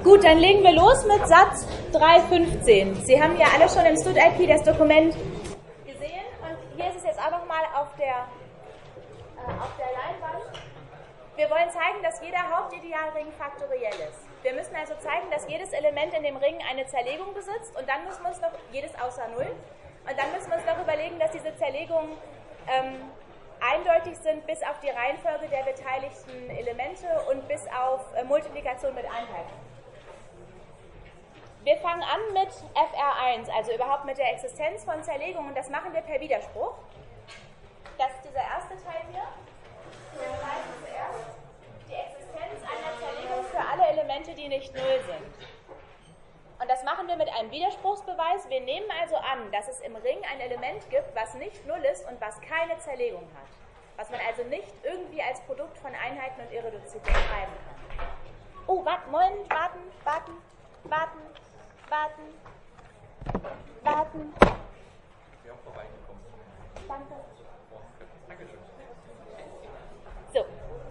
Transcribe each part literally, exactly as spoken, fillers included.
Gut, dann legen wir los mit Satz drei Punkt fünfzehn. Sie haben ja alle schon im StudIP das Dokument gesehen und hier ist es jetzt auch nochmal auf der, äh, auf der Leinwand. Wir wollen zeigen, dass jeder Hauptidealring faktoriell ist. Wir müssen also zeigen, dass jedes Element in dem Ring eine Zerlegung besitzt und dann müssen wir uns noch, jedes außer null, und dann müssen wir uns noch überlegen, dass diese Zerlegungen ähm, eindeutig sind bis auf die Reihenfolge der beteiligten Elemente und bis auf äh, Multiplikation mit Einheiten. Wir fangen an mit F R eins, also überhaupt mit der Existenz von Zerlegungen, und das machen wir per Widerspruch. Das ist dieser erste Teil hier. Wir beweisen zuerst die Existenz einer Zerlegung für alle Elemente, die nicht null sind. Und das machen wir mit einem Widerspruchsbeweis. Wir nehmen also an, dass es im Ring ein Element gibt, was nicht null ist und was keine Zerlegung hat. Was man also nicht irgendwie als Produkt von Einheiten und Irreduzibel schreiben kann. Oh, warten, Moment, warten, warten, warten, warten, warten. Danke. So.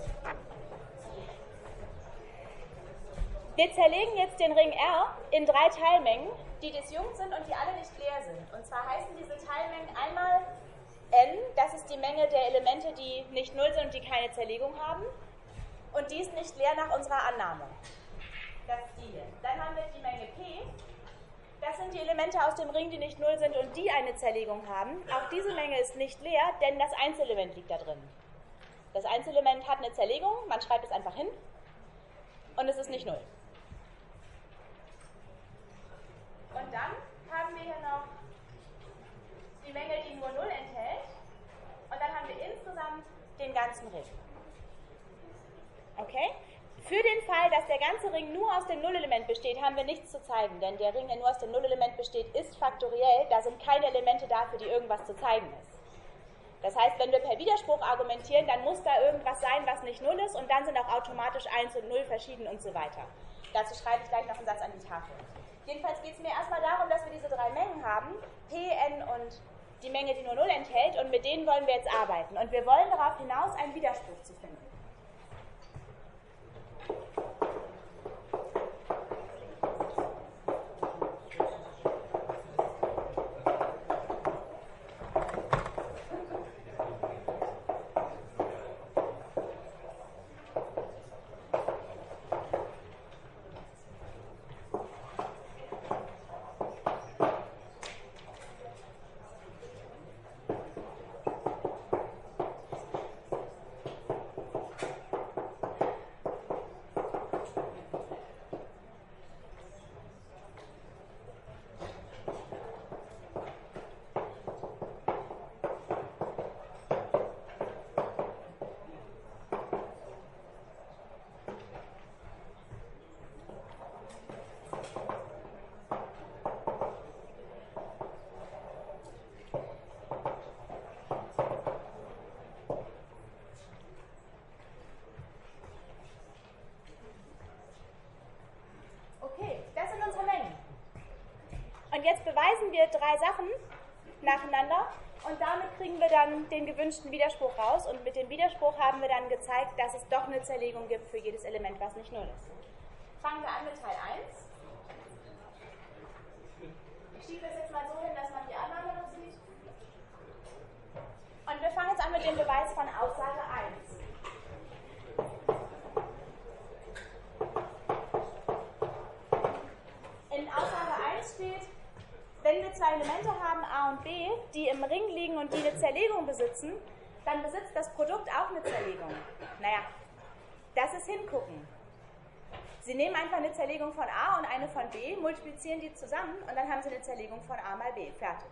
Wir zerlegen jetzt den Ring R in drei Teilmengen, die disjunkt sind und die alle nicht leer sind. Und zwar heißen diese Teilmengen einmal N, das ist die Menge der Elemente, die nicht null sind und die keine Zerlegung haben. Und die ist nicht leer nach unserer Annahme. Das ist die hier. Dann haben wir die Menge P. Das sind die Elemente aus dem Ring, die nicht null sind und die eine Zerlegung haben. Auch diese Menge ist nicht leer, denn das Einzelement liegt da drin. Das Einzelement hat eine Zerlegung, man schreibt es einfach hin und es ist nicht null. Und dann haben wir hier noch die Menge, die nur null enthält. Und dann haben wir insgesamt den ganzen Ring. Okay? Für den Fall, dass der ganze Ring nur aus dem Nullelement besteht, haben wir nichts zu zeigen. Denn der Ring, der nur aus dem Nullelement besteht, ist faktoriell. Da sind keine Elemente da, für die irgendwas zu zeigen ist. Das heißt, wenn wir per Widerspruch argumentieren, dann muss da irgendwas sein, was nicht null ist. Und dann sind auch automatisch eins und null verschieden und so weiter. Dazu schreibe ich gleich noch einen Satz an die Tafel. Jedenfalls geht es mir erstmal darum, dass wir diese drei Mengen haben, P, N und die Menge, die nur null enthält, und mit denen wollen wir jetzt arbeiten. Und wir wollen darauf hinaus, einen Widerspruch zu finden. Und jetzt beweisen wir drei Sachen nacheinander und damit kriegen wir dann den gewünschten Widerspruch raus. Und mit dem Widerspruch haben wir dann gezeigt, dass es doch eine Zerlegung gibt für jedes Element, was nicht null ist. Fangen wir an mit Teil eins. Ich schiebe das jetzt mal so hin, dass man die Annahme noch sieht. Und wir fangen jetzt an mit dem Beweis von Aussage eins. In Aussage eins steht, wenn wir zwei Elemente haben, A und B, die im Ring liegen und die eine Zerlegung besitzen, dann besitzt das Produkt auch eine Zerlegung. Naja, das ist hingucken. Sie nehmen einfach eine Zerlegung von A und eine von B, multiplizieren die zusammen und dann haben Sie eine Zerlegung von A mal B. Fertig.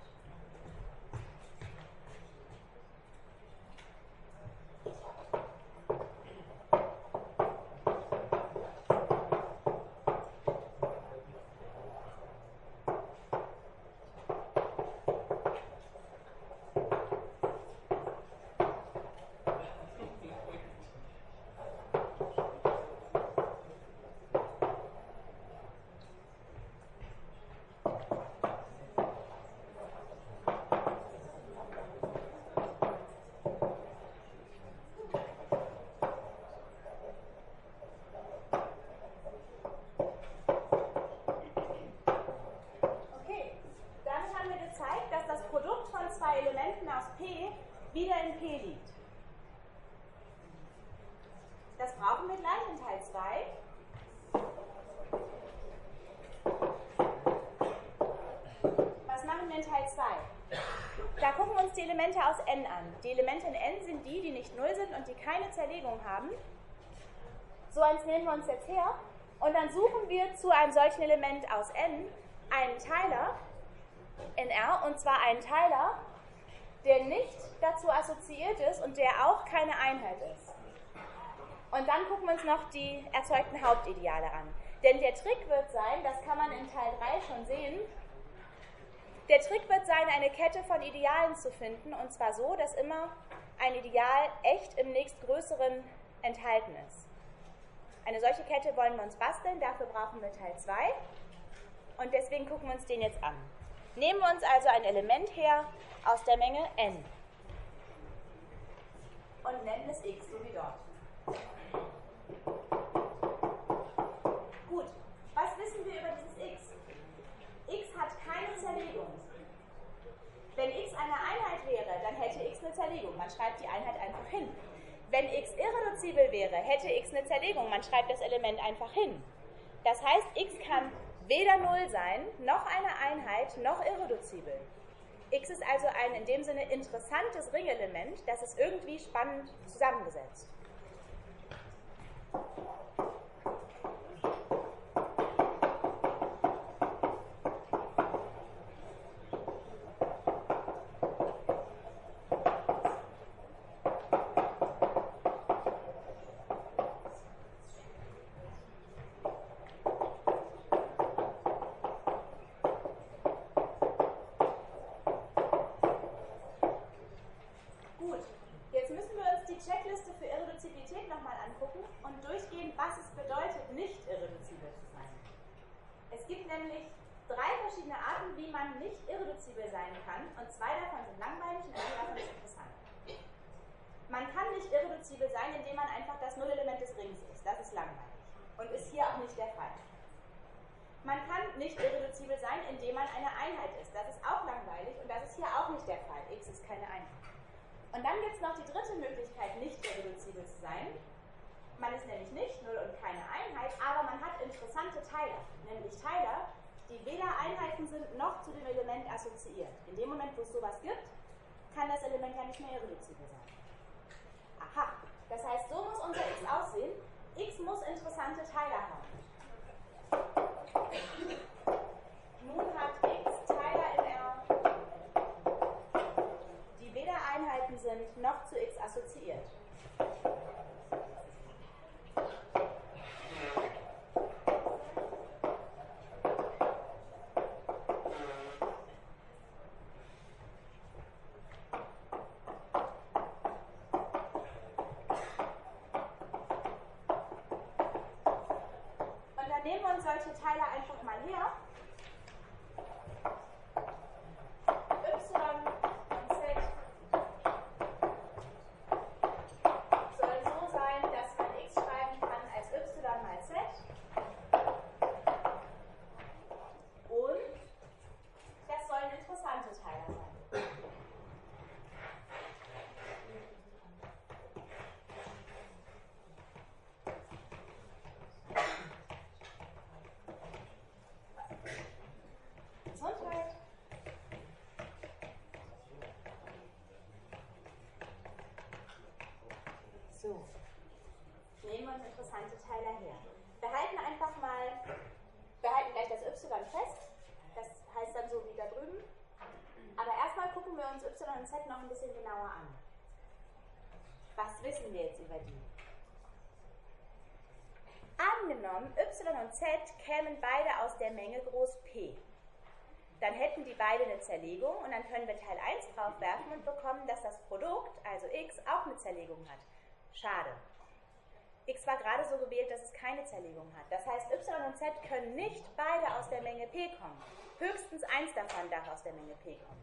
die Elemente aus n an. Die Elemente in n sind die, die nicht null sind und die keine Zerlegung haben. So eins nehmen wir uns jetzt her. Und dann suchen wir zu einem solchen Element aus n einen Teiler in R, und zwar einen Teiler, der nicht dazu assoziiert ist und der auch keine Einheit ist. Und dann gucken wir uns noch die erzeugten Hauptideale an. Denn der Trick wird sein, das kann man in Teil drei schon sehen, der Trick wird sein, eine Kette von Idealen zu finden, und zwar so, dass immer ein Ideal echt im nächstgrößeren enthalten ist. Eine solche Kette wollen wir uns basteln, dafür brauchen wir Teil zwei und deswegen gucken wir uns den jetzt an. Nehmen wir uns also ein Element her aus der Menge n und nennen es x, so wie dort. Gut, was wissen wir über dieses x? X hat keine Zerlegung. Wenn x eine Einheit wäre, dann hätte x eine Zerlegung. Man schreibt die Einheit einfach hin. Wenn x irreduzibel wäre, hätte x eine Zerlegung. Man schreibt das Element einfach hin. Das heißt, x kann weder null sein, noch eine Einheit, noch irreduzibel. X ist also ein in dem Sinne interessantes Ringelement, das ist irgendwie spannend zusammengesetzt. Assoziiert. In dem Moment, wo es sowas gibt, kann das Element ja nicht mehr irreduzibel sein. Aha, das heißt, so muss unser x aussehen. X muss interessante Teiler haben. Nun hat x Teiler in R, die weder Einheiten sind, noch zu x assoziiert. Solche Teile einfach mal her. Y und Z soll so sein, dass man x schreiben kann als y mal z. Und das sollen interessante Teile sein. So, nehmen wir uns interessante Teile her. Wir halten einfach mal, wir halten gleich das y fest, das heißt dann so wie da drüben, aber erstmal gucken wir uns y und z noch ein bisschen genauer an. Was wissen wir jetzt über die? Angenommen, y und z kämen beide aus der Menge groß P. Dann hätten die beide eine Zerlegung und dann können wir Teil eins draufwerfen und bekommen, dass das Produkt, also x, auch eine Zerlegung hat. Schade. X war gerade so gewählt, dass es keine Zerlegung hat. Das heißt, y und z können nicht beide aus der Menge P kommen. Höchstens eins davon darf aus der Menge P kommen.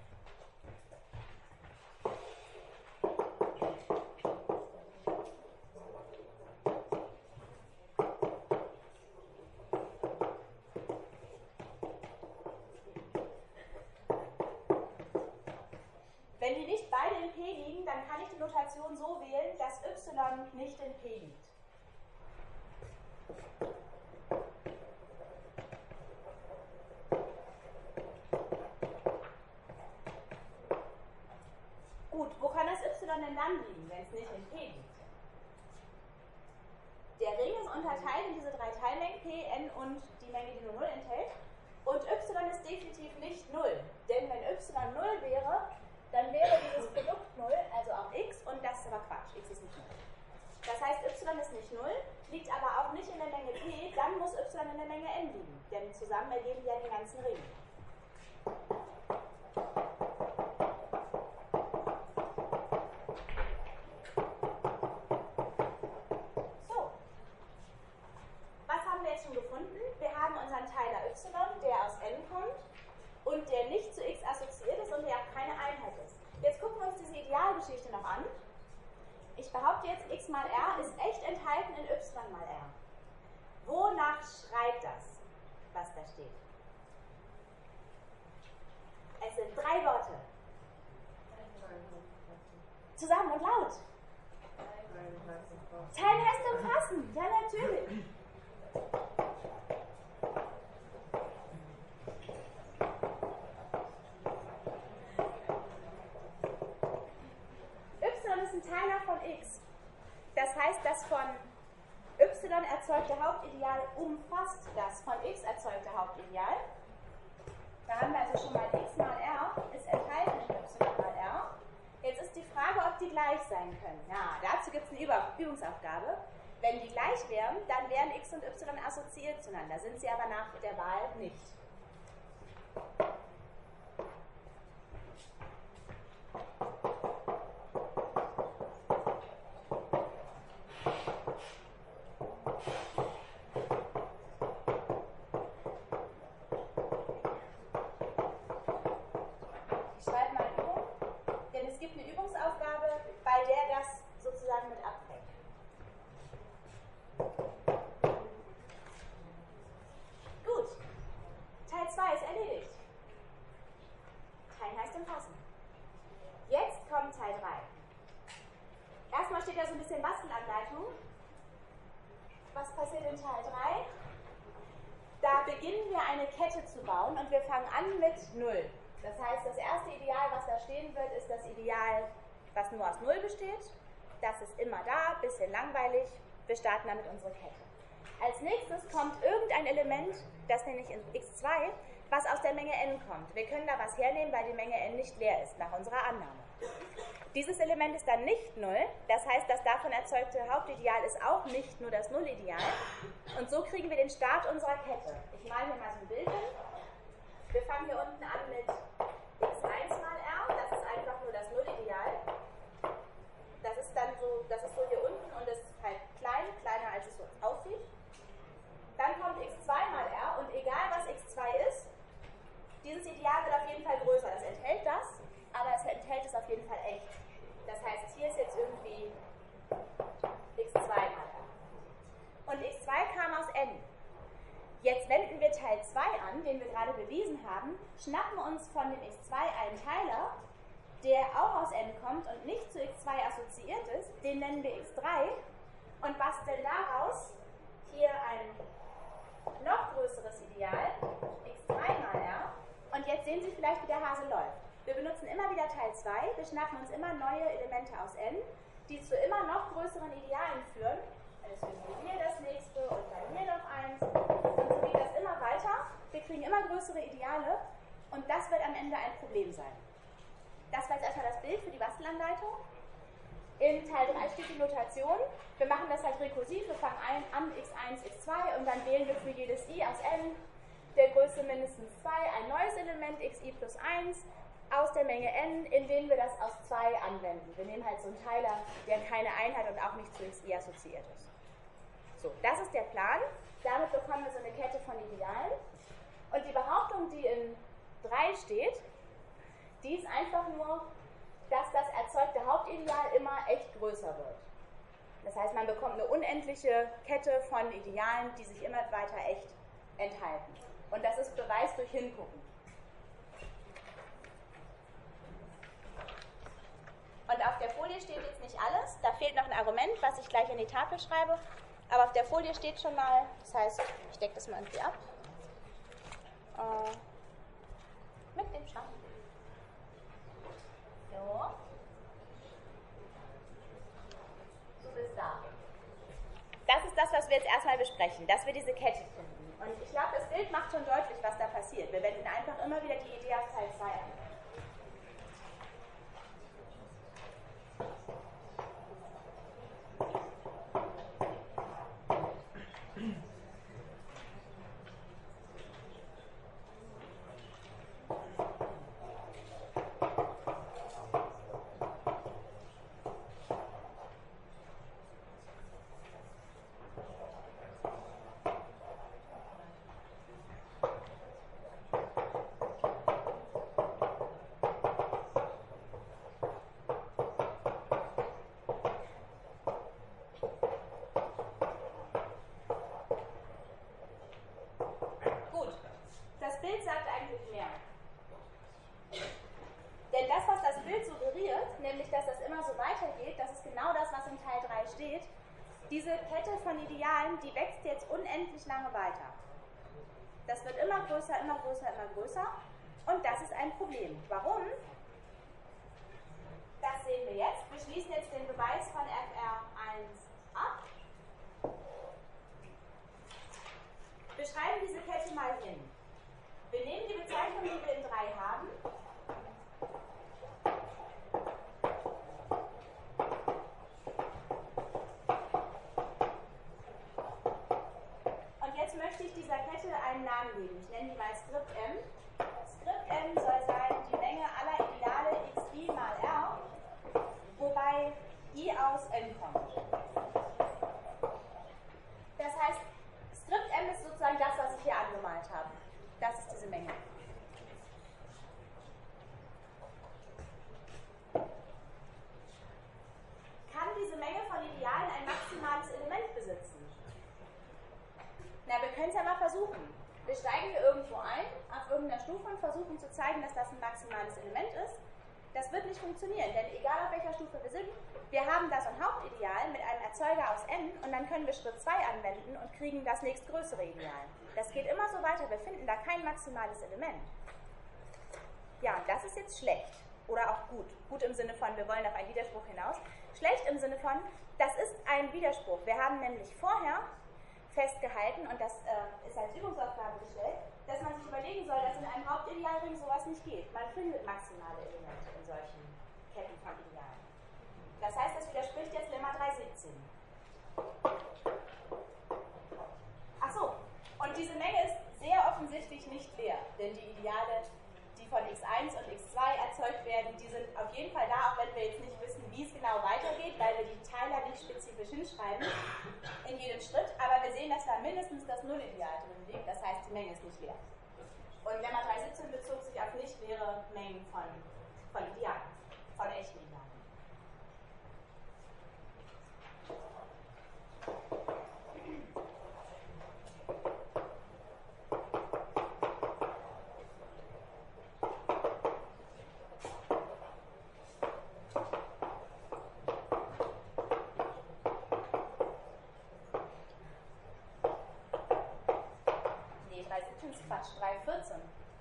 Wenn die nicht beide in P liegen, dann kann ich die Notation so wählen, dass y nicht in P liegt. wenn es nicht in P liegt. Der Ring ist unterteilt in diese drei Teilmengen, P, N und die Menge, die nur null enthält. Und y ist definitiv nicht null. Denn wenn y null wäre, dann wäre dieses Produkt null, also auch x, und das ist aber Quatsch, x ist nicht null. Das heißt, y ist nicht null, liegt aber auch nicht in der Menge P, dann muss y in der Menge N liegen. Denn zusammen ergeben die ja den ganzen Ring. So. Was haben wir jetzt schon gefunden? Wir haben unseren Teiler y, der aus N kommt und der nicht zu x assoziiert ist und der auch keine Einheit ist. Jetzt gucken wir uns diese Idealgeschichte noch an. Ich behaupte jetzt, x mal r ist echt enthalten in y mal r. Wonach schreit das, was da steht? Es sind drei Worte. Zusammen und laut. Teilen heißt umfassen. Ja, natürlich. Y ist ein Teiler von x. Das heißt, das von y erzeugte Hauptideal umfasst das von x erzeugte Hauptideal. Da haben wir also schon mal x mal r ist enthalten in y mal r. Jetzt ist die Frage, ob die gleich sein können. Ja, dazu gibt es eine Üb- Übungsaufgabe. Wenn die gleich wären, dann wären x und y assoziiert zueinander, sind sie aber nach der Wahl nicht. Ich schreibe mal eine Übung, denn es gibt eine Übungsaufgabe, bei der das sozusagen mit abfällt. Gut, Teil zwei ist erledigt. Teilen heißt umfassen. Jetzt kommt Teil drei. Erstmal steht da so ein bisschen Bastelanleitung. Was passiert in Teil drei? Da beginnen wir eine Kette zu bauen und wir fangen an mit null. Das heißt, das erste Ideal, was da stehen wird, ist das Ideal, was nur aus null besteht. Das ist immer da, bisschen langweilig. Wir starten damit unsere Kette. Als nächstes kommt irgendein Element, das nenne ich in x zwei, was aus der Menge n kommt. Wir können da was hernehmen, weil die Menge n nicht leer ist, nach unserer Annahme. Dieses Element ist dann nicht null, das heißt, das davon erzeugte Hauptideal ist auch nicht nur das Nullideal. Und so kriegen wir den Start unserer Kette. Ich male hier mal so ein Bild hin. Wir fangen hier unten an mit x eins mal r, das ist einfach nur das Nullideal. Das ist dann so, das ist so hier unten und es ist halt klein, kleiner als es so aussieht. Dann kommt x zwei mal r und egal was x zwei ist, dieses Ideal wird auf jeden Fall größer. Das enthält das, aber es enthält es auf jeden Fall echt. Das heißt, hier ist jetzt irgendwie x zwei mal r. Und x zwei kam aus n. Jetzt wenden wir Teil zwei an, den wir gerade bewiesen haben, schnappen uns von dem x zwei einen Teiler, der auch aus n kommt und nicht zu x zwei assoziiert ist, den nennen wir x drei und basteln daraus hier ein noch größeres Ideal, x drei mal r. Und jetzt sehen Sie vielleicht, wie der Hase läuft. Wir benutzen immer wieder Teil zwei, wir schnappen uns immer neue Elemente aus n, die zu immer noch größeren Idealen führen. Deswegen hier das nächste und dann hier noch eins. Und so geht das immer weiter. Wir kriegen immer größere Ideale und das wird am Ende ein Problem sein. Das war jetzt erstmal das Bild für die Bastelanleitung. In Teil drei steht die Notation. Wir machen das halt rekursiv. Wir fangen ein, an x eins, x zwei und dann wählen wir für jedes i aus n der Größe mindestens zwei ein neues Element xi plus eins aus der Menge n, in dem wir das aus zwei anwenden. Wir nehmen halt so einen Teiler, der keine Einheit und auch nicht zu xi assoziiert ist. So, das ist der Plan. Damit bekommen wir so eine Kette von Idealen. Und die Behauptung, die in drei steht, die ist einfach nur, dass das erzeugte Hauptideal immer echt größer wird. Das heißt, man bekommt eine unendliche Kette von Idealen, die sich immer weiter echt enthalten. Und das ist Beweis durch Hingucken. Und auf der Folie steht jetzt nicht alles. Da fehlt noch ein Argument, was ich gleich in die Tafel schreibe. Aber auf der Folie steht schon mal, das heißt, ich decke das mal irgendwie ab. Äh, mit dem Schrank. So. bis da. Das ist das, was wir jetzt erstmal besprechen, dass wir diese Kette finden. Und ich glaube, das Bild macht schon deutlich, was da passiert. Wir wenden einfach immer wieder die Idee aus Teil zwei an. Diese Kette von Idealen, die wächst jetzt unendlich lange weiter. Das wird immer größer, immer größer, immer größer. Und das ist ein Problem. Warum? Das sehen wir jetzt. Wir schließen jetzt den Beweis von F R eins ab. Wir schreiben diese Kette mal hin. Wir nehmen die Bezeichnung, die wir in drei haben. Möchte ich dieser Kette einen Namen geben. Ich nenne die mal Skript M. Skript M soll sein die Menge aller Ideale xi mal r, wobei i aus n kommt. Das heißt, Skript M ist sozusagen das, was ich hier angemalt habe. Das ist diese Menge. Kann diese Menge von Idealen ein maximales Element besitzen? Na, wir können es ja mal versuchen. Wir steigen hier irgendwo ein, auf irgendeiner Stufe und versuchen zu zeigen, dass das ein maximales Element ist. Das wird nicht funktionieren, denn egal auf welcher Stufe wir sind, wir haben da so ein Hauptideal mit einem Erzeuger aus n und dann können wir Schritt zwei anwenden und kriegen das nächstgrößere Ideal. Das geht immer so weiter, wir finden da kein maximales Element. Ja, und das ist jetzt schlecht oder auch gut. Gut im Sinne von, wir wollen auf einen Widerspruch hinaus. Schlecht im Sinne von, das ist ein Widerspruch. Wir haben nämlich vorher festgehalten, und das äh, ist als Übungsaufgabe gestellt, dass man sich überlegen soll, dass in einem Hauptidealring sowas nicht geht. Man findet maximale Elemente in solchen Ketten von Idealen. Das heißt, das widerspricht jetzt Lemma drei siebzehn. Achso, und diese Menge ist sehr offensichtlich nicht leer, denn die Ideale, die von x eins und x zwei erzeugt werden, die sind auf jeden Fall da, auch wenn wir jetzt nicht wissen, wie es genau weitergeht, weil wir die Teiler nicht spezifisch hinschreiben in jedem Schritt, aber wir sehen, dass da mindestens das Nullideal drin liegt, das heißt, die Menge ist nicht leer. Und Lemma drei siebzehn bezog sich auf nicht leere Mengen von, von Idealen, von echten Idealen. Quatsch, drei vierzehn.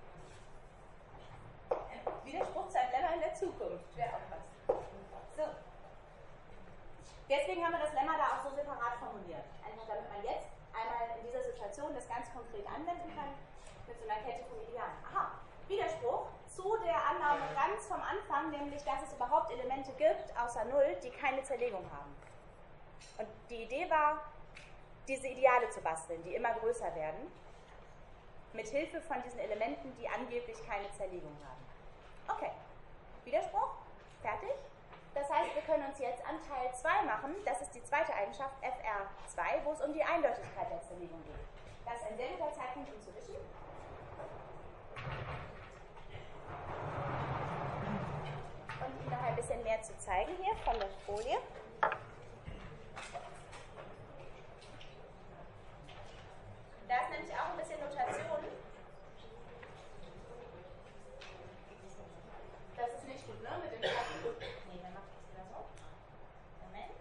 Widerspruch zu einem Lemma in der Zukunft. Wäre auch was. So. Deswegen haben wir das Lemma da auch so separat formuliert. Einfach damit man jetzt einmal in dieser Situation das ganz konkret anwenden kann mit so einer Kette von Idealen. Aha, Widerspruch zu der Annahme ganz vom Anfang, nämlich, dass es überhaupt Elemente gibt, außer null, die keine Zerlegung haben. Und die Idee war, diese Ideale zu basteln, die immer größer werden, mit Hilfe von diesen Elementen, die angeblich keine Zerlegung haben. Okay, Widerspruch, fertig. Das heißt, wir können uns jetzt an Teil zwei machen, das ist die zweite Eigenschaft, F R zwei, wo es um die Eindeutigkeit der Zerlegung geht. Das ist ein sehr guter Zeitpunkt, um zu wischen. Und Ihnen noch ein bisschen mehr zu zeigen hier von der Folie. Da ist nämlich auch ein bisschen Notation. Das ist nicht gut, ne? Mit dem Schatten. Nee, dann macht das wieder so. Moment.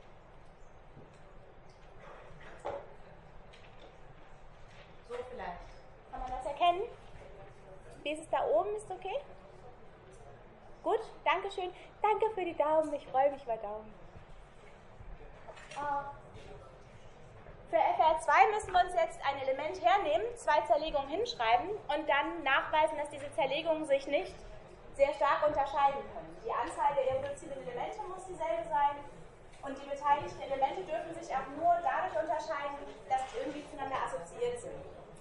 So vielleicht. Kann man das erkennen? Wie ist es da oben? Ist okay? Gut, danke schön. Danke für die Daumen. Ich freue mich über Daumen. Für F R zwei müssen wir uns jetzt ein Element hernehmen, zwei Zerlegungen hinschreiben und dann nachweisen, dass diese Zerlegungen sich nicht sehr stark unterscheiden können. Die Anzahl der irreduziblen Elemente muss dieselbe sein und die beteiligten Elemente dürfen sich auch nur dadurch unterscheiden, dass sie irgendwie zueinander assoziiert sind.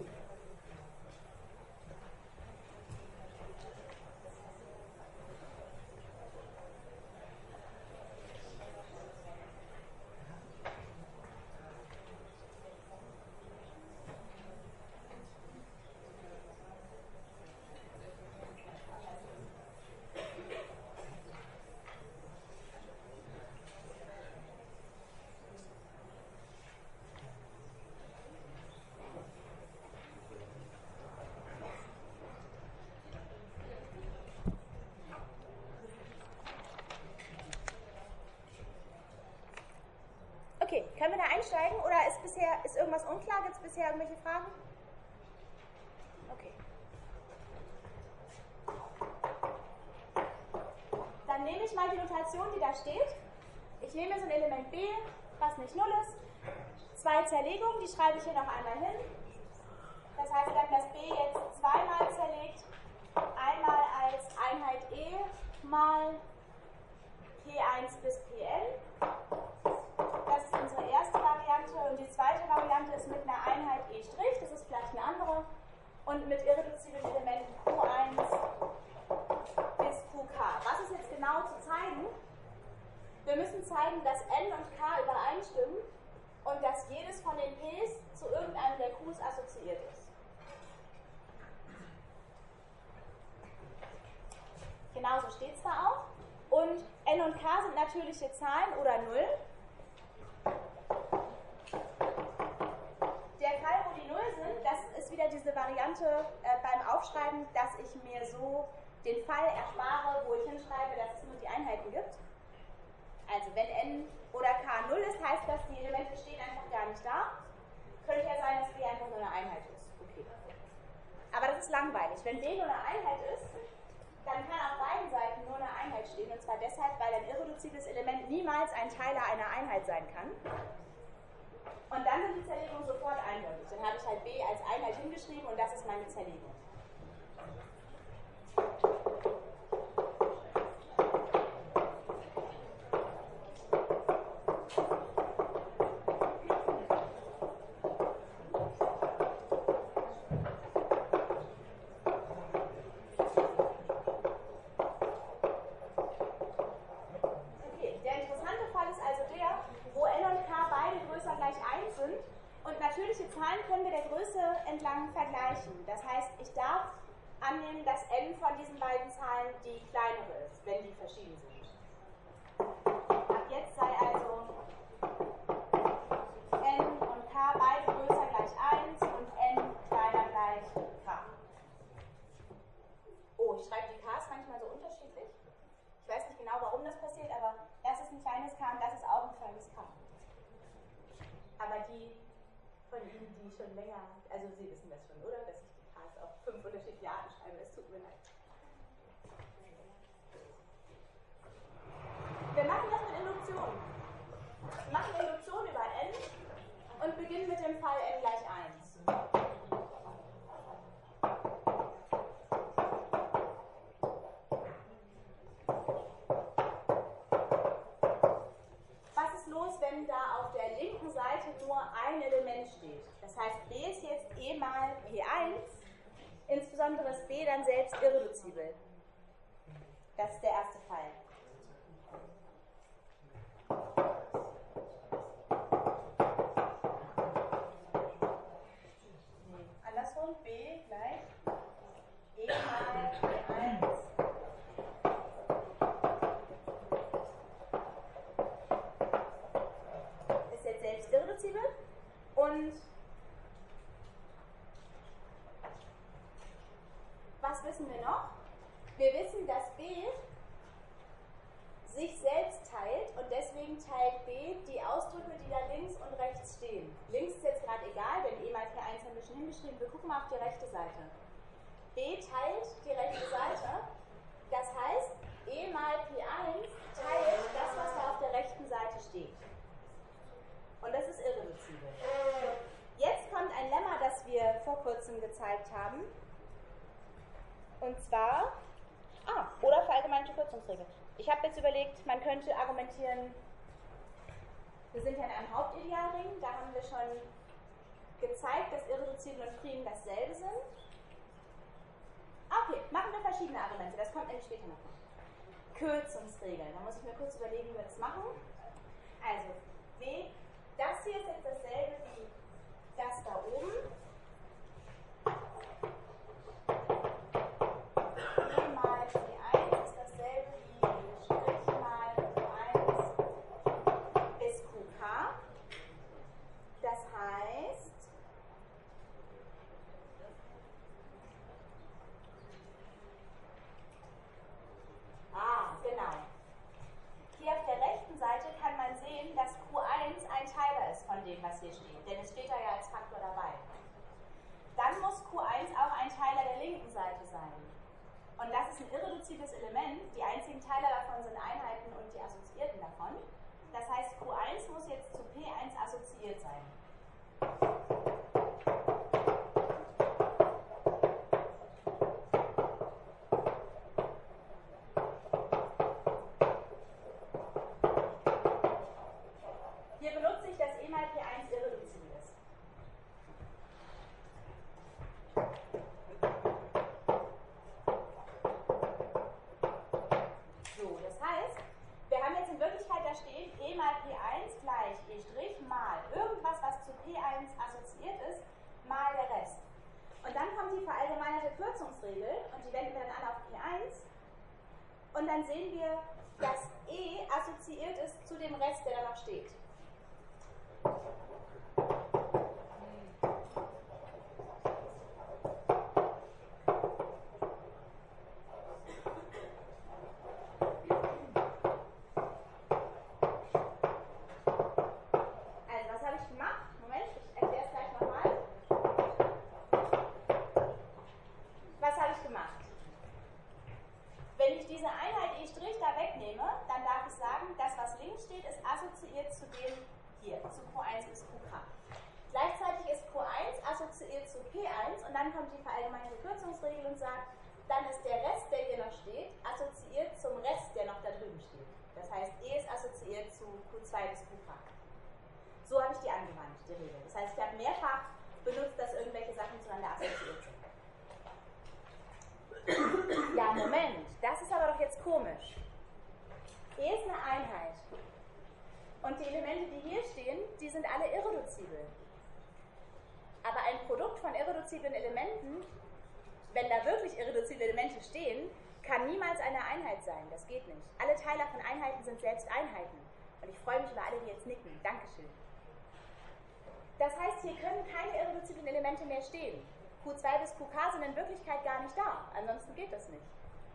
Können wir da einsteigen oder ist bisher ist irgendwas unklar? Gibt es bisher irgendwelche Fragen? Okay. Dann nehme ich mal die Notation, die da steht. Ich nehme so ein Element B, was nicht null ist. Zwei Zerlegungen, die schreibe ich hier noch einmal hin. Das heißt, wir haben das B jetzt zweimal zerlegt. Einmal als Einheit E mal P eins bis P n. Das ist unsere erste Variante und die zweite Variante ist mit einer Einheit E', das ist vielleicht eine andere, und mit irreduziblen Elementen Q eins bis Q K. Was ist jetzt genau zu zeigen? Wir müssen zeigen, dass N und K übereinstimmen und dass jedes von den P's zu irgendeinem der Q's assoziiert ist. Genauso steht es da auch. Und N und K sind natürliche Zahlen oder Null. Der Fall, wo die Null sind, das ist wieder diese Variante äh, beim Aufschreiben, dass ich mir so den Fall erspare, wo ich hinschreibe, dass es nur die Einheiten gibt. Also wenn N oder K Null ist, heißt das, die Elemente stehen einfach gar nicht da. Könnte ja sein, dass B einfach nur eine Einheit ist. Okay. Aber das ist langweilig. Wenn B nur eine Einheit ist, dann kann auf beiden Seiten nur eine Einheit stehen. Und zwar deshalb, weil ein irreduzibles Element niemals ein Teiler einer Einheit sein kann. Und dann sind die Zerlegungen sofort eindeutig. Dann habe ich halt B als Einheit hingeschrieben und das ist meine Zerlegung. Das heißt, ich darf annehmen, dass n von diesen beiden Zahlen die kleinere ist, wenn die verschieden sind. Ab jetzt sei also n und k beide größer gleich eins und n kleiner gleich k. Oh, ich schreibe die k's manchmal so unterschiedlich. Ich weiß nicht genau, warum das passiert, aber das ist ein kleines k und das ist auch ein kleines k. Aber die von Ihnen, die schon länger, also Sie wissen das schon, oder? Dass ich die K's auf fünf unterschiedliche Arten schreibe, es tut mir leid. Wir machen das mit Induktion. Wir machen Induktion über n und beginnen mit dem Fall n gleich eins. Was ist los, wenn da auf der linken Seite nur ein Element steht? Das heißt, B ist jetzt E mal P eins, insbesondere ist B dann selbst irreduzibel. Das ist der erste Fall. Nee, andersrum, B gleich E mal P eins. Ist jetzt selbst irreduzibel und was wissen wir noch? Wir wissen, dass B sich selbst teilt und deswegen teilt B die Ausdrücke, die da links und rechts stehen. Links ist jetzt gerade egal, denn E mal P eins haben wir schon hingeschrieben. Wir gucken mal auf die rechte Seite. B teilt die rechte Seite. Das heißt, E mal P eins teilt das, was da auf der rechten Seite steht. Und das ist irreduzibel. Jetzt kommt ein Lemma, das wir vor kurzem gezeigt haben. Und zwar, ah, oder verallgemeinerte Kürzungsregel. Ich habe jetzt überlegt, man könnte argumentieren, wir sind ja in einem Hauptidealring, da haben wir schon gezeigt, dass irreduzibel und prim dasselbe sind. Okay, machen wir verschiedene Argumente, das kommt nämlich später noch. Kürzungsregeln, da muss ich mir kurz überlegen, wie wir das machen. Also, W, das hier ist jetzt dasselbe wie das da oben. E mal P eins ist dasselbe wie Strich mal Q eins bis Q K. Das heißt, ah, genau. Hier auf der rechten Seite kann man sehen, dass Q eins ein Teiler ist von dem, was hier steht, denn es steht da ja als Faktor dabei. Dann muss Q eins auch ein Teiler der linken Seite sein. Und das ist ein irreduzibles Element, die einzigen Teiler davon sind Einheiten und die Assoziierten davon. Das heißt, Q eins muss jetzt zu P eins assoziiert sein. Hier benutze ich, dass E mal P eins irreduzibel ist. So, das heißt, wir haben jetzt in Wirklichkeit da stehen, E mal P eins gleich E' mal irgendwas, was zu P eins assoziiert ist, mal der Rest. Und dann kommt die verallgemeinerte Kürzungsregel und die wenden wir dann an auf P eins. Und dann sehen wir, dass E assoziiert ist zu dem Rest, der da noch steht. Also, was habe ich gemacht? Moment, ich erkläre es gleich nochmal. Was habe ich gemacht? Wenn ich diese Einheit E' da wegnehme, dann darf ich sagen, das, was links steht, ist assoziiert zu dem hier, zu Q eins bis Q K. Gleichzeitig ist Q eins assoziiert zu P eins und dann kommt die verallgemeinerte Kürzungsregel und sagt, dann ist der Rest, der hier noch steht, assoziiert zum Rest, der noch da drüben steht. Das heißt, E ist assoziiert zu Q zwei bis Q K. So habe ich die angewandt, die Regel. Das heißt, ich habe mehrfach benutzt, dass irgendwelche Sachen zueinander assoziiert sind. Ja, Moment, das ist aber doch jetzt komisch. E ist eine Einheit. Und die Elemente, die hier stehen, die sind alle irreduzibel. Aber ein Produkt von irreduziblen Elementen, wenn da wirklich irreduzible Elemente stehen, kann niemals eine Einheit sein. Das geht nicht. Alle Teiler von Einheiten sind selbst Einheiten. Und ich freue mich über alle, die jetzt nicken. Dankeschön. Das heißt, hier können keine irreduziblen Elemente mehr stehen. Q zwei bis Q K sind in Wirklichkeit gar nicht da. Ansonsten geht das nicht.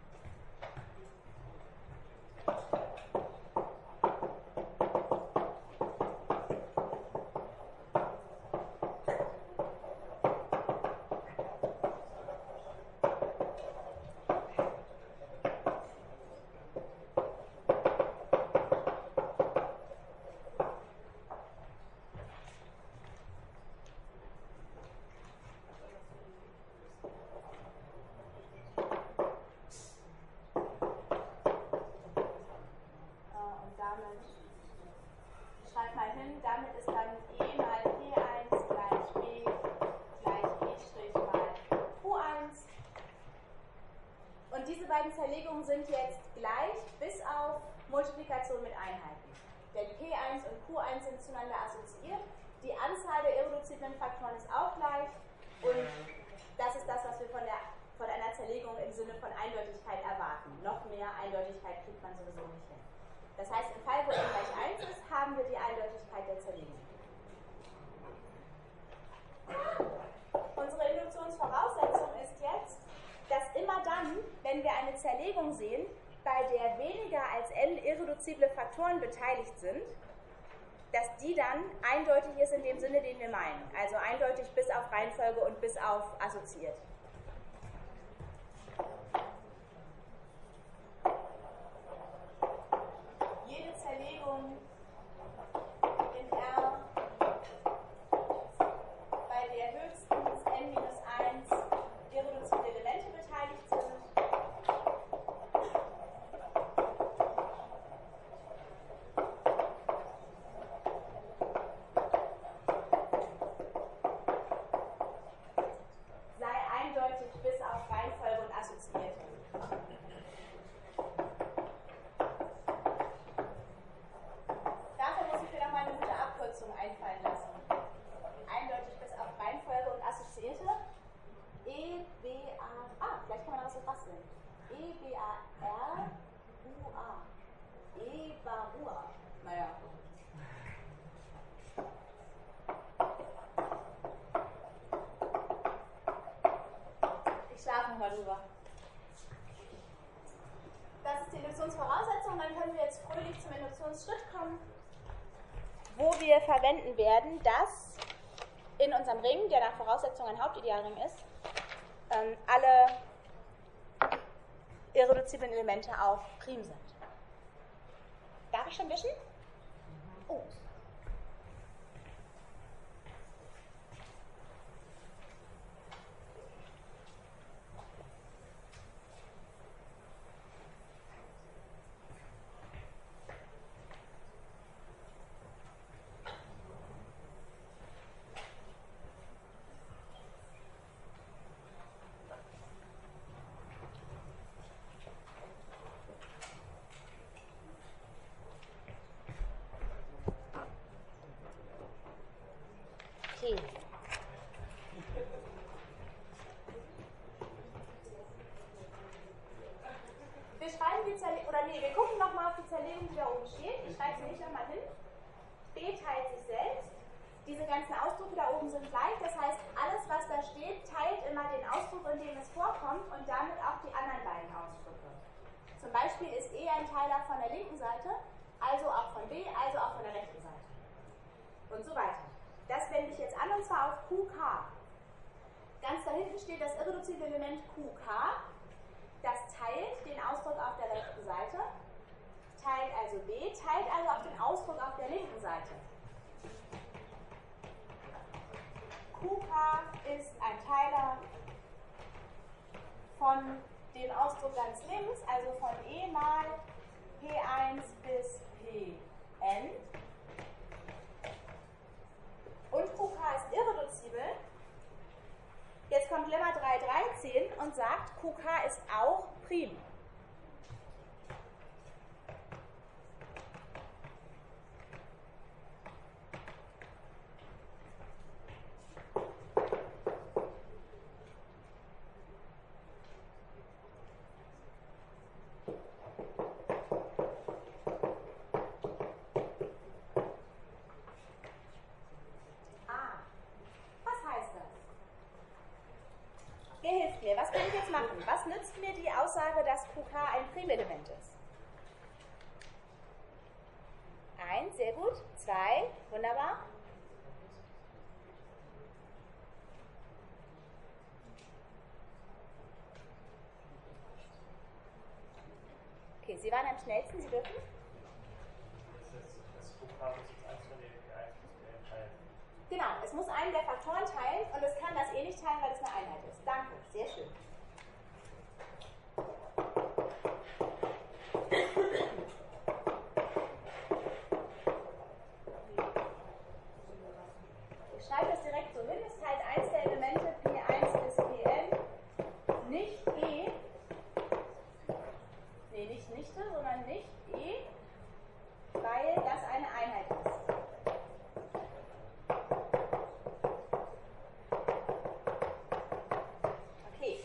Schreib mal hin, damit ist dann E mal P eins gleich B gleich E' mal Q eins. Und diese beiden Zerlegungen sind jetzt gleich, bis auf Multiplikation mit Einheiten. Denn P eins und Q eins sind zueinander assoziiert. Die Anzahl der irreduziblen Faktoren ist auch gleich. Und das ist das, was wir von, der, von einer Zerlegung im Sinne von Eindeutigkeit erwarten. Noch mehr Eindeutigkeit kriegt man sowieso nicht hin. Das heißt, im Fall, wo n gleich eins ist, haben wir die Eindeutigkeit der Zerlegung. Unsere Induktionsvoraussetzung ist jetzt, dass immer dann, wenn wir eine Zerlegung sehen, bei der weniger als n irreduzible Faktoren beteiligt sind, dass die dann eindeutig ist in dem Sinne, den wir meinen. Also eindeutig bis auf Reihenfolge und bis auf assoziiert. Jede Zerlegung in R A R U A. E-Barua. Naja. Ich schlafe mal drüber. Das ist die Induktionsvoraussetzung. Dann können wir jetzt fröhlich zum Induktionsschritt kommen, wo wir verwenden werden, dass in unserem Ring, der nach Voraussetzung ein Hauptidealring ist, ähm, alle irreduziblen Elemente auch prim sind. Darf ich schon wischen? Oh. Okay. Wir schreiben die Zerlegung, oder nee, wir gucken nochmal auf die Zerlegung, die da oben steht. Ich schreibe sie nicht nochmal hin. B teilt sich selbst. Diese ganzen Ausdrücke da oben sind gleich. Das heißt, alles, was da steht, teilt immer den Ausdruck, in dem es vorkommt und damit auch die anderen beiden Ausdrücke. Zum Beispiel ist E ein Teiler von der linken Seite, also auch von B, also auch von der rechten Seite. Und so weiter. Das wende ich jetzt an, und zwar auf Q K. Ganz da hinten steht das irreduzible Element Q K. Das teilt den Ausdruck auf der rechten Seite, teilt also B, teilt also auch den Ausdruck auf der linken Seite. Q K ist ein Teiler von dem Ausdruck ganz links, also von E mal P eins bis Pn. Und Q K ist irreduzibel. Jetzt kommt Lemma drei Punkt dreizehn und sagt, Q K ist auch prim. Was kann ich jetzt machen? Was nützt mir die Aussage, dass Q K ein Primelement ist? Eins, sehr gut. Zwei, wunderbar. Okay, Sie waren am schnellsten, Sie dürfen. Das Q K muss jetzt eins von den P eins bis P n teilen. Genau, es muss einen der Faktoren teilen und es kann das eh nicht teilen, weil es eine Einheit ist. Danke, sehr schön. Ich schreibe das direkt so hin, es teilt eins der Elemente P eins bis Pn, nicht E, nee, nicht Nichte, sondern nicht E, weil das eine Einheit ist. Okay.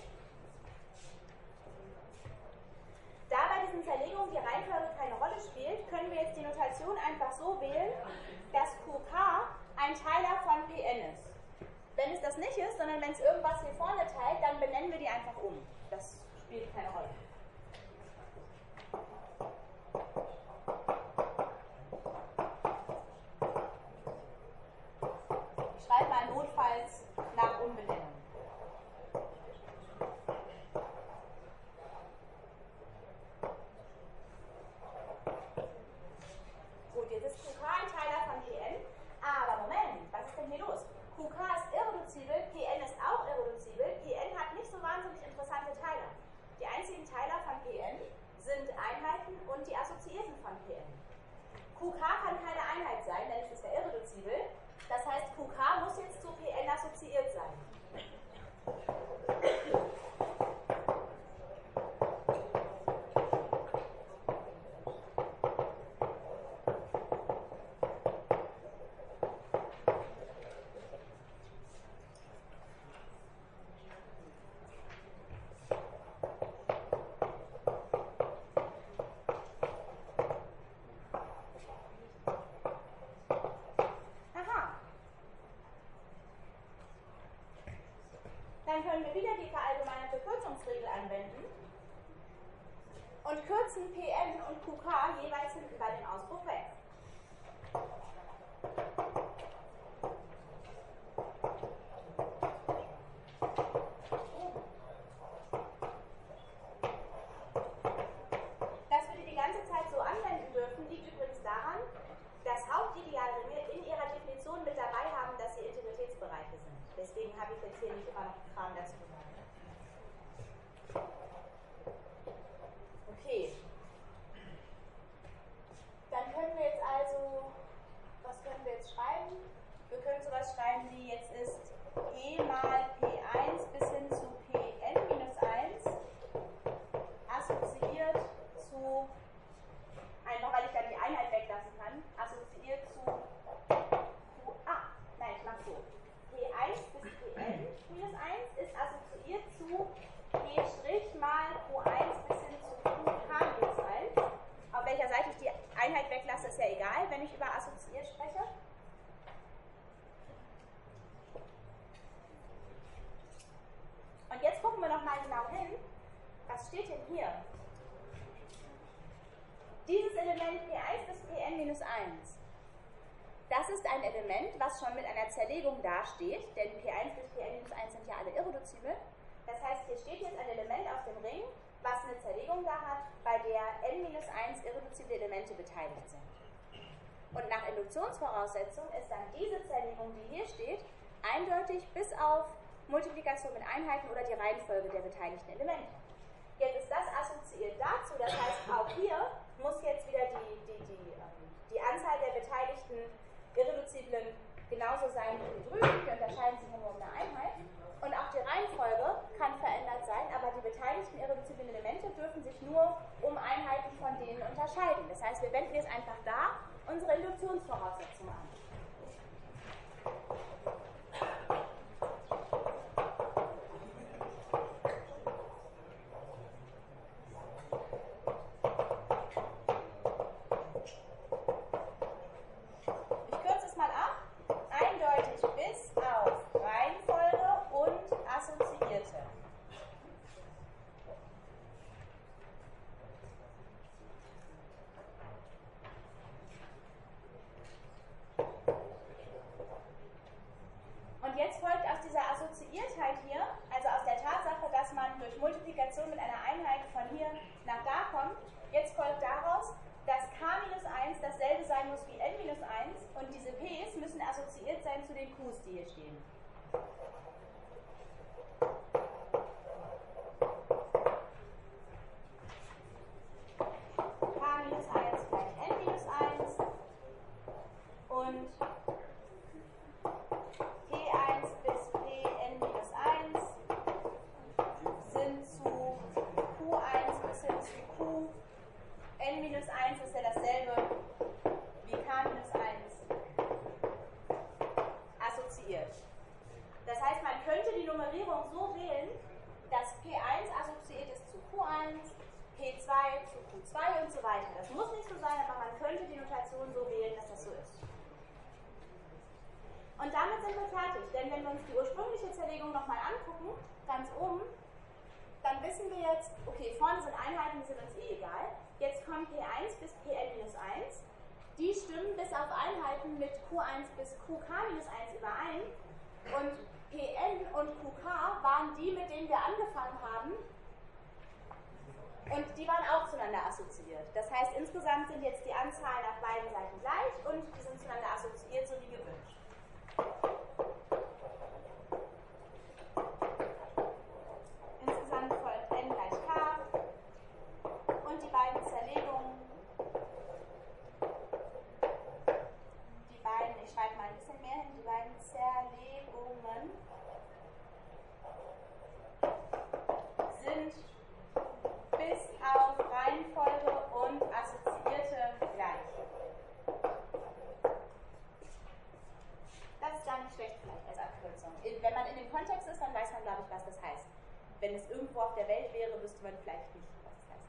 Da bei diesen Zerlegungen die Reihenfolge keine Rolle spielt, können wir jetzt die Notation einfach so wählen, dass Q K ein Teiler von Pn ist. Wenn es das nicht ist, sondern wenn es irgendwas hier vorne teilt, dann benennen wir die einfach um. Das spielt keine Rolle. Ich schreibe mal notfalls nach Umbenennung. Gut, jetzt ist Q K ein Teiler von Pn, aber Moment, was ist denn hier los? Q K ist irreduzibel, Pn ist auch irreduzibel, Pn hat nicht so wahnsinnig interessante Teiler. Die einzigen Teiler Dann können wir wieder die verallgemeinerte Kürzungsregel anwenden und kürzen P n und Q k jeweils hinten bei dem Ausbruch weg. Dass wir die die ganze Zeit so anwenden dürfen, liegt übrigens daran, dass Hauptidealringe in ihrer Definition mit dabei haben, dass sie Integritätsbereiche sind. Deswegen habe ich jetzt hier nicht immer noch Kram dazu gesagt. Okay. Dann können wir jetzt also, was können wir jetzt schreiben? Wir können sowas schreiben wie, jetzt ist E mal P eins bis hin zu Pn minus eins assoziiert zu, einfach weil ich dann die Einheit weglassen kann, assoziiert zu Q, ah, nein, ich mache so. P eins bis Pn minus eins ist assoziiert zu P' mal Q eins bis hin zu Qk minus eins. Auf welcher Seite ich die Einheit weglasse, ist ja egal, wenn ich über assoziiert spreche. Und jetzt gucken wir nochmal genau hin. Was steht denn hier? Dieses Element P eins bis Pn minus eins. Das ist ein Element, was schon mit einer Zerlegung dasteht, denn P eins bis Pn minus eins sind ja alle irreduzibel. Das heißt, hier steht jetzt ein Element auf dem Ring, was eine Zerlegung da hat, bei der n minus eins irreduzible Elemente beteiligt sind. Und nach Induktionsvoraussetzung ist dann diese Zerlegung, die hier steht, eindeutig bis auf Multiplikation mit Einheiten oder die Reihenfolge der beteiligten Elemente. Jetzt ist das assoziiert dazu, das heißt, auch hier muss jetzt wieder die, die, die, die Anzahl der beteiligten Irreduziblen genauso sein wie hier drüben. Die unterscheiden sich ja nur um eine Einheit. Und auch die Reihenfolge kann verändert sein, aber die beteiligten irreduziblen Elemente dürfen sich nur um Einheiten von denen unterscheiden. Das heißt, wir wenden jetzt einfach da unsere Induktionsvoraussetzung an. Ich kürze es mal ab. Eindeutig bis auf Reihenfolge und Assoziierte. Und jetzt folgt aus dieser Assoziiertheit hier, also aus der Tatsache, dass man durch Multiplikation mit einer Einheit von hier nach da kommt, jetzt folgt daraus, dass k minus eins dasselbe sein muss wie n minus eins und diese p's müssen assoziiert sein zu den q's, die hier stehen. K minus eins gleich n minus eins und P eins bis Pn minus eins sind zu Q eins bis hin zu Q. N minus eins ist ja dasselbe wie K minus eins assoziiert. Das heißt, man könnte die Nummerierung so wählen, dass P eins assoziiert ist zu Q eins, P zwei zu Q zwei und so weiter. Das muss nicht so sein, aber man könnte die Notation so wählen, dass das so ist. Und damit sind wir fertig, denn wenn wir uns die ursprüngliche Zerlegung nochmal angucken, ganz oben, dann wissen wir jetzt, okay, vorne sind Einheiten, die sind uns eh egal. Jetzt kommen P eins bis Pn minus eins. Die stimmen bis auf Einheiten mit Q eins bis Qk minus eins überein. Und Pn und Qk waren die, mit denen wir angefangen haben. Und die waren auch zueinander assoziiert. Das heißt, insgesamt sind jetzt die Anzahl nach beiden Seiten gleich und die sind zueinander assoziiert, so wie gewünscht. Insgesamt folgt n gleich k und die beiden Zerlegungen, die beiden, ich schreibe mal ein bisschen mehr hin, die beiden Zerlegungen sind bis auf Reihenfolge und Assoziierte gleich. Das ist gar nicht schlecht vielleicht als Abkürzung. Wenn man in dem Kontext ist, dann weiß man, glaube ich, was das heißt. Wenn es irgendwo auf der Welt wäre, wüsste man vielleicht nicht, was das heißt.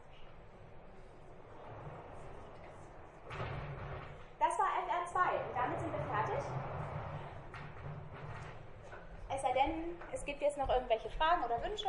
Das war F R zwei und damit sind wir fertig. Es sei denn, es gibt jetzt noch irgendwelche Fragen oder Wünsche.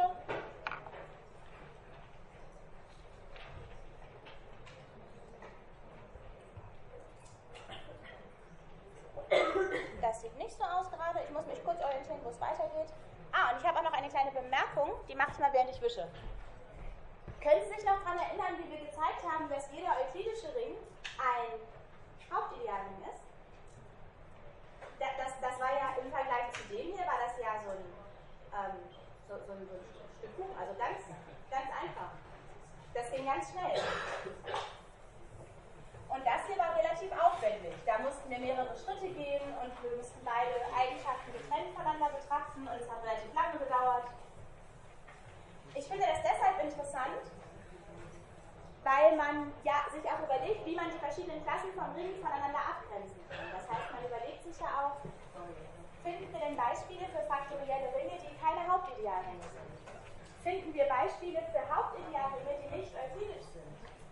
Das sieht nicht so aus gerade. Ich muss mich kurz orientieren, wo es weitergeht. Ah, und ich habe auch noch eine kleine Bemerkung, die mache ich mal, während ich wische. Können Sie sich noch daran erinnern, wie wir gezeigt haben, dass jeder euklidische Ring ein Hauptidealring ist? Das, das, das war ja im Vergleich zu dem hier, war das ja so ein, ähm, so, so ein, so ein Stück Kuchen, also ganz, ganz einfach. Das ging ganz schnell. Und das hier war relativ aufwendig. Da mussten wir mehrere Schritte gehen und wir mussten beide Eigenschaften getrennt voneinander betrachten und es hat relativ lange gedauert. Ich finde das deshalb interessant, weil man ja sich auch überlegt, wie man die verschiedenen Klassen von Ringen voneinander abgrenzen kann. Das heißt, man überlegt sich ja auch, finden wir denn Beispiele für faktorielle Ringe, die keine Hauptidealringe sind? Finden wir Beispiele für Hauptidealringe, die nicht euklidische sind?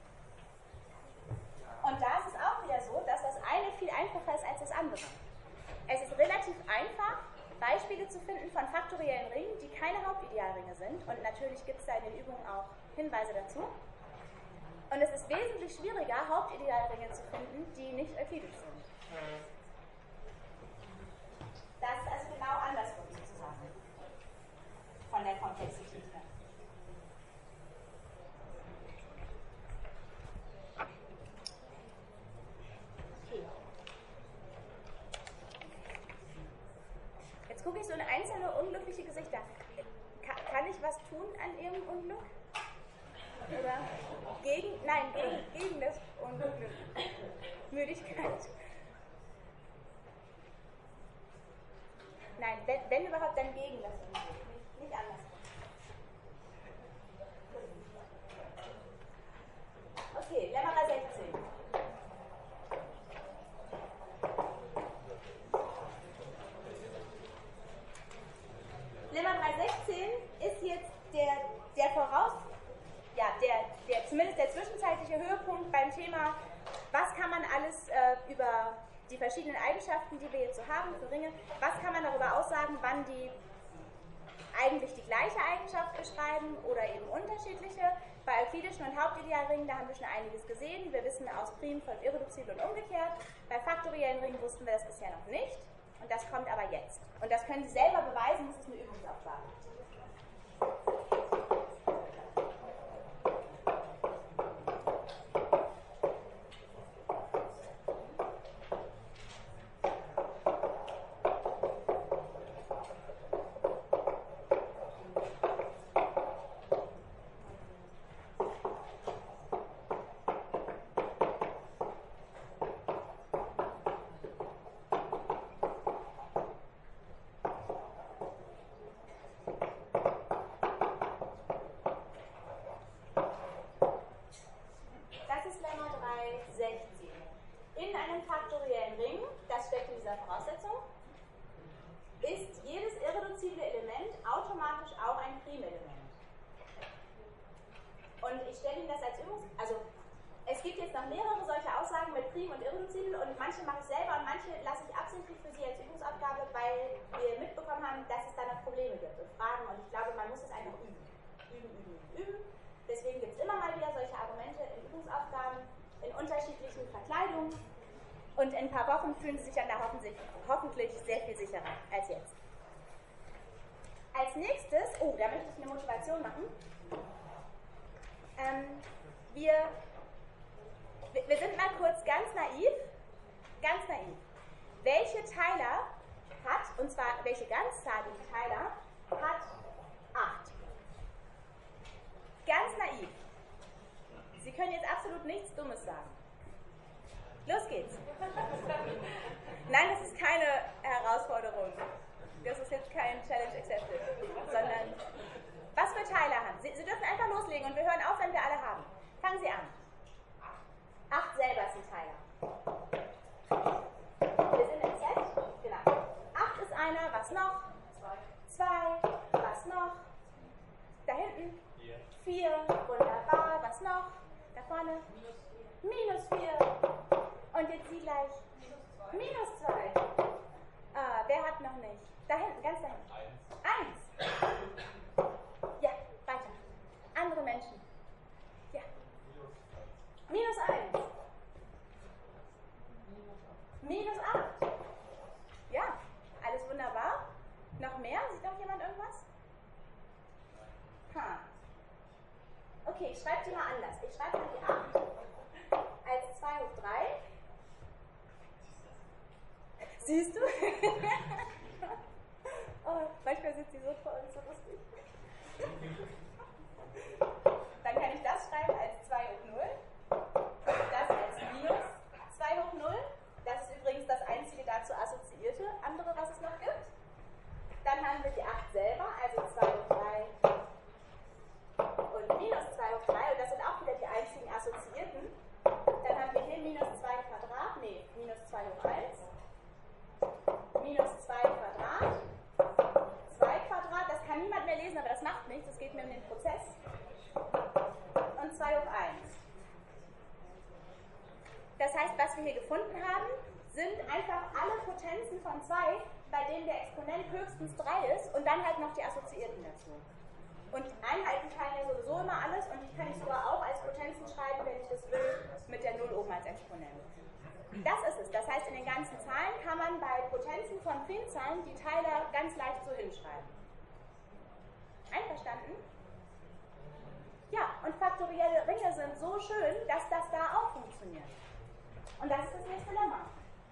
Und da ist es auch wieder so, dass das eine viel einfacher ist als das andere. Es ist relativ einfach, Beispiele zu finden von faktoriellen Ringen, die keine Hauptidealringe sind. Und natürlich gibt es da in den Übungen auch Hinweise dazu. Und es ist wesentlich schwieriger, Hauptidealringe zu finden, die nicht euklidisch sind. Das ist also genau andersrum sozusagen. Von der Komplexität her. Jetzt gucke ich so in einzelne unglückliche Gesichter. Kann, kann ich was tun an Ihrem Unglück? Oder gegen, nein, gegen, gegen das Unglück. Müdigkeit. Nein, wenn, wenn überhaupt, dann gegen das Unglück. Nicht, nicht anders. Okay, Lemma sechzehn. Lemma drei sechzehn ist jetzt der, der Voraus, ja, der, der, zumindest der zwischenzeitliche Höhepunkt beim Thema, was kann man alles äh, über die verschiedenen Eigenschaften, die wir jetzt so haben für Ringe, was kann man darüber aussagen, wann die eigentlich die gleiche Eigenschaft beschreiben oder eben unterschiedliche. Bei euklidischen und Hauptidealringen, da haben wir schon einiges gesehen. Wir wissen aus Prim von irreduzibel und umgekehrt. Bei faktoriellen Ringen wussten wir das bisher noch nicht. Und das kommt aber jetzt. Und das können Sie selber beweisen, das ist eine Übungsaufgabe. Und in ein paar Wochen fühlen Sie sich dann da hoffentlich, hoffentlich sehr viel sicherer als jetzt. Als nächstes, oh, da möchte ich eine Motivation machen. Ähm, wir, wir sind mal kurz ganz naiv, ganz naiv. Welche Teiler hat, und zwar welche ganzzahlige Teiler, hat acht? Ganz naiv. Sie können jetzt absolut nichts Dummes sagen. Los geht's. Nein, das ist keine Herausforderung. Das ist jetzt kein Challenge Accepted. Sondern, was für Teile haben Sie? Sie dürfen einfach loslegen und wir hören auf, wenn wir alle haben. Fangen Sie an. Acht selber sind Teiler. Wir sind im Set. Genau. Acht ist einer. Was noch? Zwei. Was noch? Da hinten. Vier. Wunderbar. Was noch? Da vorne. Minus vier. Und jetzt Sie gleich. Minus zwei. Ah, wer hat noch nicht? Da hinten, ganz da hinten. Okay, ich schreibe die mal anders. Ich schreibe mal die acht als zwei hoch drei. Siehst du? Oh, manchmal sind sie so toll und so lustig. Dann kann ich das schreiben als zwei hoch null. Das als minus zwei hoch null. Das ist übrigens das einzige dazu assoziierte andere, was es noch gibt. Dann haben wir die acht selber, also zwei hoch drei und minus zwei hoch drei. Und das sind auch wieder die einzigen assoziierten. Dann haben wir hier minus zwei Quadrat, nee, minus zwei hoch eins. Minus zwei Quadrat. zwei Quadrat, das kann niemand mehr lesen, aber das macht nichts, es geht mir um den Prozess. Und zwei hoch eins. Das heißt, was wir hier gefunden haben, sind einfach alle Potenzen von zwei, bei denen der Exponent höchstens drei ist und dann halt noch die Assoziierten dazu. Und Einheiten teilen ja sowieso immer alles und die kann ich sogar auch als Potenzen schreiben, wenn ich das will, mit der null oben als Exponent. Das ist es. Das heißt, in den ganzen Zahlen kann man bei Potenzen von Primzahlen die Teiler ganz leicht so hinschreiben. Einverstanden? Ja, und faktorielle Ringe sind so schön, dass das da auch funktioniert. Und das ist das nächste Lemma.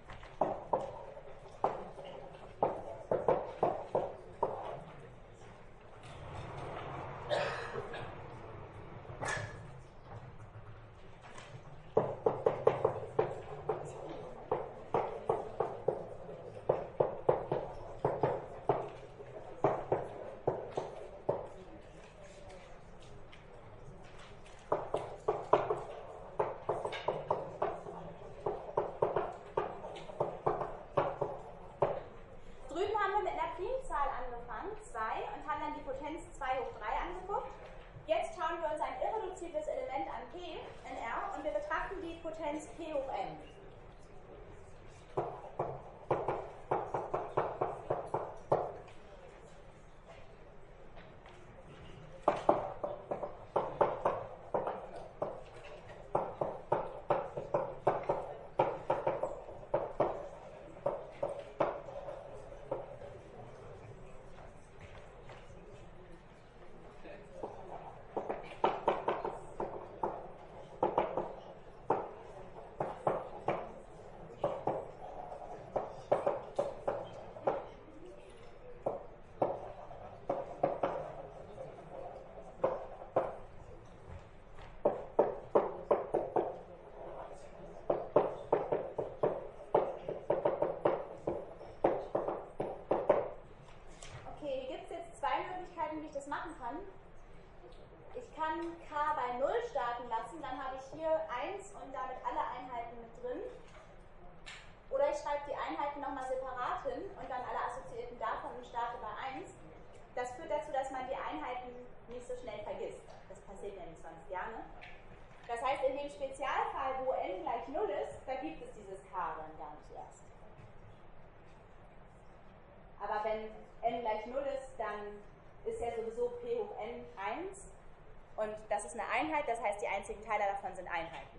Das heißt, die einzigen Teiler davon sind Einheiten.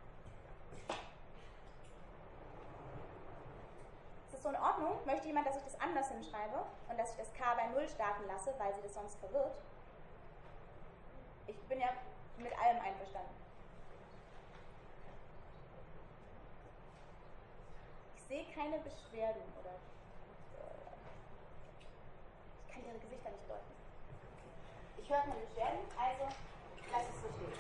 Ist das so in Ordnung? Möchte jemand, dass ich das anders hinschreibe und dass ich das K bei null starten lasse, weil sie das sonst verwirrt? Ich bin ja mit allem einverstanden. Ich sehe keine Beschwerden oder ich kann ihre Gesichter nicht deuten. Ich höre keine Beschwerden, also lass es so stehen.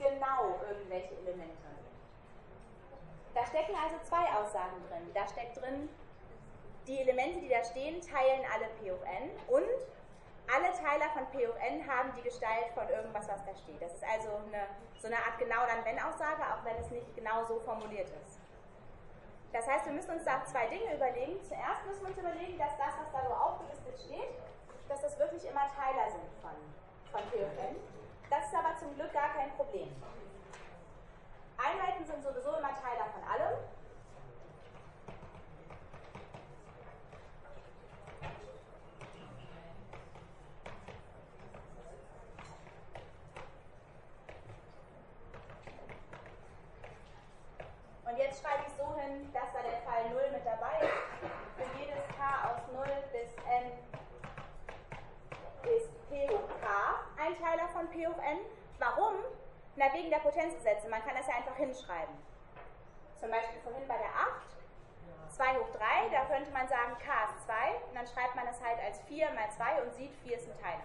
genau irgendwelche Elemente. Da stecken also zwei Aussagen drin. Da steckt drin, die Elemente, die da stehen, teilen alle P of n und alle Teiler von P of n haben die Gestalt von irgendwas, was da steht. Das ist also eine, so eine Art Genau-Dann-Wenn-Aussage, auch wenn es nicht genau so formuliert ist. Das heißt, wir müssen uns da zwei Dinge überlegen. Zuerst müssen wir uns überlegen, dass das, was da so aufgelistet steht, dass das wirklich immer Teiler sind von, von P of n. Das ist aber zum Glück gar kein Problem. Einheiten sind sowieso immer Teiler von allem. Und jetzt schreibe ich so hin, dass da der Fall null mit dabei ist. Für jedes k aus null bis n ist P hoch k ein Teiler von P of n. Warum? Na, wegen der Potenzgesetze. Man kann das ja einfach hinschreiben. Zum Beispiel vorhin bei der acht, zwei hoch drei, da könnte man sagen, k ist zwei. Und dann schreibt man es halt als vier mal zwei und sieht, vier ist ein Teiler.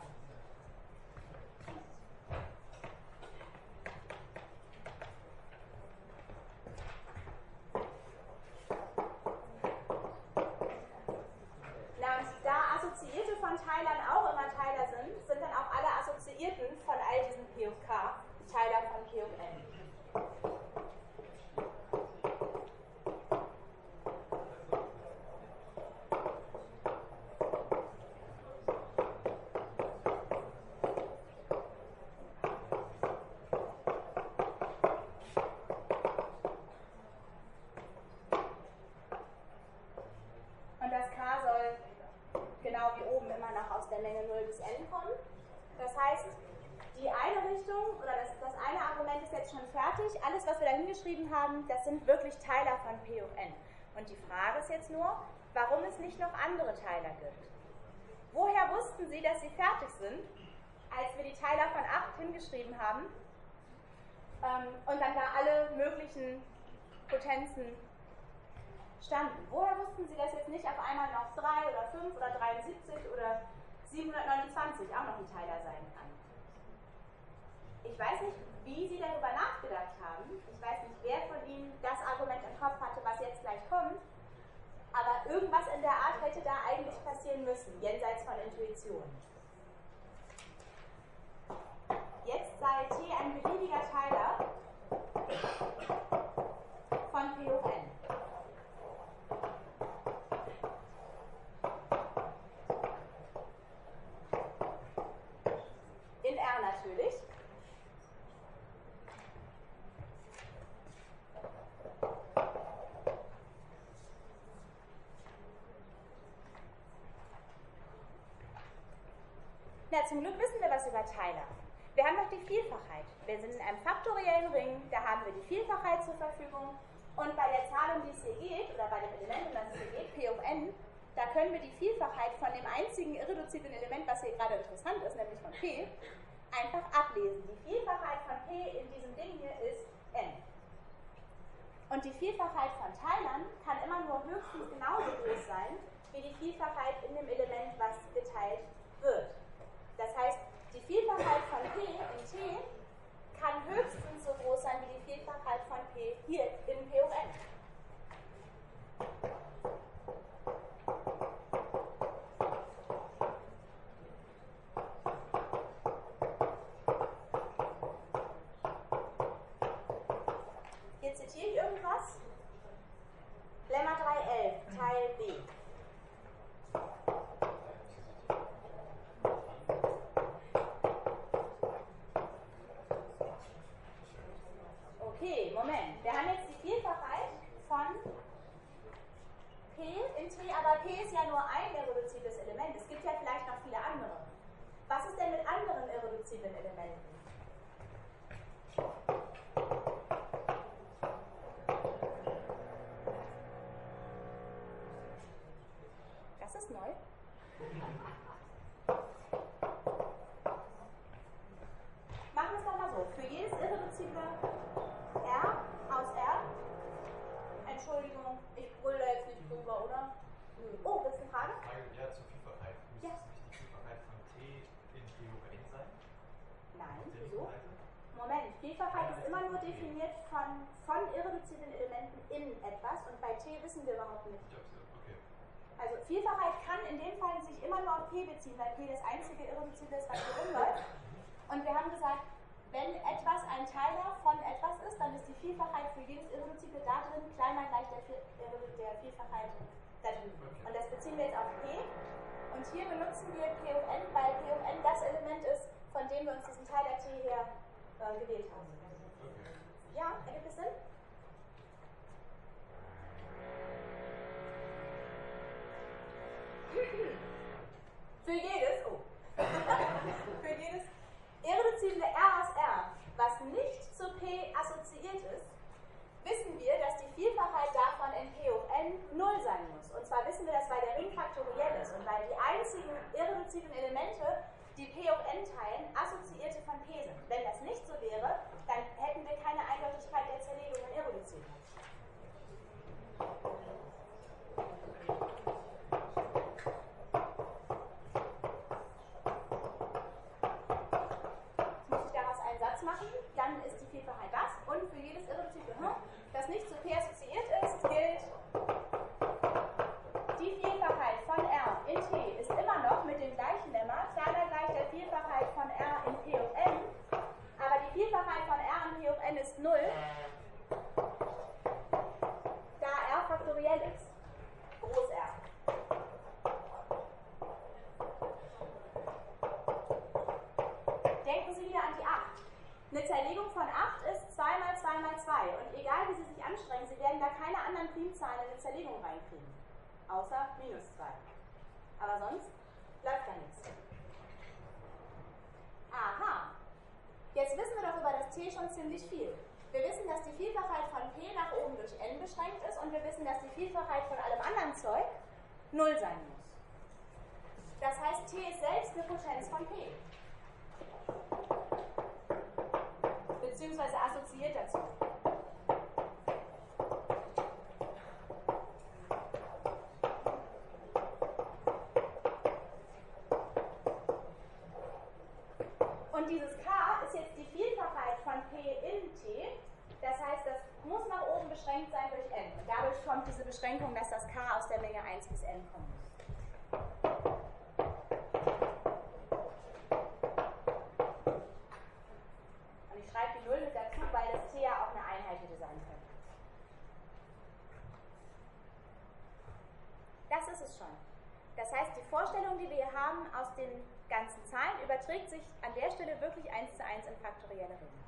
Assoziierte von Teilern auch immer Teiler sind, sind dann auch alle Assoziierten von all diesen P of k Teiler von P of n. Und das k soll genau wie oben immer noch aus der Menge null bis n kommen. Das heißt, die eine Richtung oder das, das eine Argument ist jetzt schon fertig. Alles, was wir da hingeschrieben haben, das sind wirklich Teiler von P of n. Und die Frage ist jetzt nur, warum es nicht noch andere Teiler gibt. Woher wussten Sie, dass Sie fertig sind, als wir die Teiler von acht hingeschrieben haben ähm, und dann da alle möglichen Potenzen standen? Woher wussten Sie, dass jetzt nicht auf einmal noch drei oder fünf oder dreiundsiebzig oder siebenhundertneunundzwanzig auch noch ein Teiler sein kann? Ich weiß nicht, wie Sie darüber nachgedacht haben. Ich weiß nicht, wer von Ihnen das Argument im Kopf hatte, was jetzt gleich kommt. Aber irgendwas in der Art hätte da eigentlich passieren müssen, jenseits von Intuition. Jetzt sei T ein beliebiger Teiler von P of n. In R natürlich. Na, zum Glück wissen wir was über Teiler. Wir haben noch die Vielfachheit. Wir sind in einem faktoriellen Ring, da haben wir die Vielfachheit zur Verfügung. Und bei der Zahl, um die es hier geht, oder bei dem Element, um das es hier geht, P of n, da können wir die Vielfachheit von dem einzigen irreduziblen Element, was hier gerade interessant ist, nämlich von P, einfach ablesen. Die Vielfachheit von P in diesem Ding hier ist n. Und die Vielfachheit von Teilern kann immer nur höchstens genauso groß sein, wie die Vielfachheit in dem Element, was geteilt wird. Das heißt, die Vielfachheit von P in T kann höchstens so groß sein wie die Vielfachheit von P hier in P of n. Hier zitiere ich irgendwas. Lemma drei elf, Teil B. Okay, Moment. Wir haben jetzt die Vielfachheit von P in T, aber P ist ja nur ein irreduzibles Element. Es gibt ja vielleicht noch viele andere. Was ist denn mit anderen irreduziblen Elementen? Das ist neu. Machen wir es doch mal so. Für jedes irreduzible R aus R, Entschuldigung, ich brülle da jetzt nicht drüber, oder? Oh, das ist eine Frage? Frage, ja, zur Vielfachheit. Müsste Ja. es nicht die Vielfachheit von T in P of n sein? Nein, Auf der wieso? linken Seite? Moment, Vielfachheit ist immer nur definiert von, von irreduziblen Elementen in etwas und bei T wissen wir überhaupt nicht. Also Vielfachheit kann in dem Fall sich immer nur auf P beziehen, weil P das einzige Irreduzible ist, was hier rumläuft. Und wir haben gesagt, wenn etwas ein Teiler von etwas ist, dann ist die Vielfachheit für jedes Irreduzible da drin kleiner gleich der, der Vielfachheit da drin. Und das beziehen wir jetzt auf P. Und hier benutzen wir P of N, weil P of N das Element ist, von dem wir uns diesen Teiler T her äh, gewählt haben. Ja, ergibt es Sinn? Für jedes, oh, für jedes irreduzible R aus R, was nicht zu P assoziiert ist, wissen wir, dass die Vielfachheit davon in P of N null sein muss. Und zwar wissen wir das, weil der Ring faktoriell ist und weil die einzigen irreduziblen Elemente, die P of N teilen, Assoziierte von P sind. Wenn das nicht so wäre, dann hätten wir keine Eindeutigkeit der Zerlegung in Irreduziblen. Machen, dann ist die Vielfachheit das und für jedes Irreduzible, das nicht zu P assoziiert ist, gilt die Vielfachheit von R in T ist immer noch mit dem gleichen Lemma, kleiner gleich der Vielfachheit von R in P of N, aber die Vielfachheit von R in P of N ist null, da R faktoriell ist, groß R. Denken Sie wieder an die acht. Eine Zerlegung von acht ist zwei mal zwei mal zwei und egal wie Sie sich anstrengen, Sie werden da keine anderen Primzahlen in eine Zerlegung reinkriegen, außer minus zwei. Aber sonst läuft da nichts. Aha, jetzt wissen wir doch über das T schon ziemlich viel. Wir wissen, dass die Vielfachheit von P nach oben durch N beschränkt ist und wir wissen, dass die Vielfachheit von allem anderen Zeug null sein muss. Das heißt, T ist selbst eine Potenz von P. Beziehungsweise assoziiert dazu. Und dieses K ist jetzt die Vielfachheit von P in T. Das heißt, das muss nach oben beschränkt sein durch N. Und dadurch kommt diese Beschränkung, dass das K aus der Menge eins bis N kommen muss. Weil das T ja auch eine Einheit hätte sein können. Das ist es schon. Das heißt, die Vorstellung, die wir hier haben aus den ganzen Zahlen, überträgt sich an der Stelle wirklich eins zu eins in faktorielle Ringe.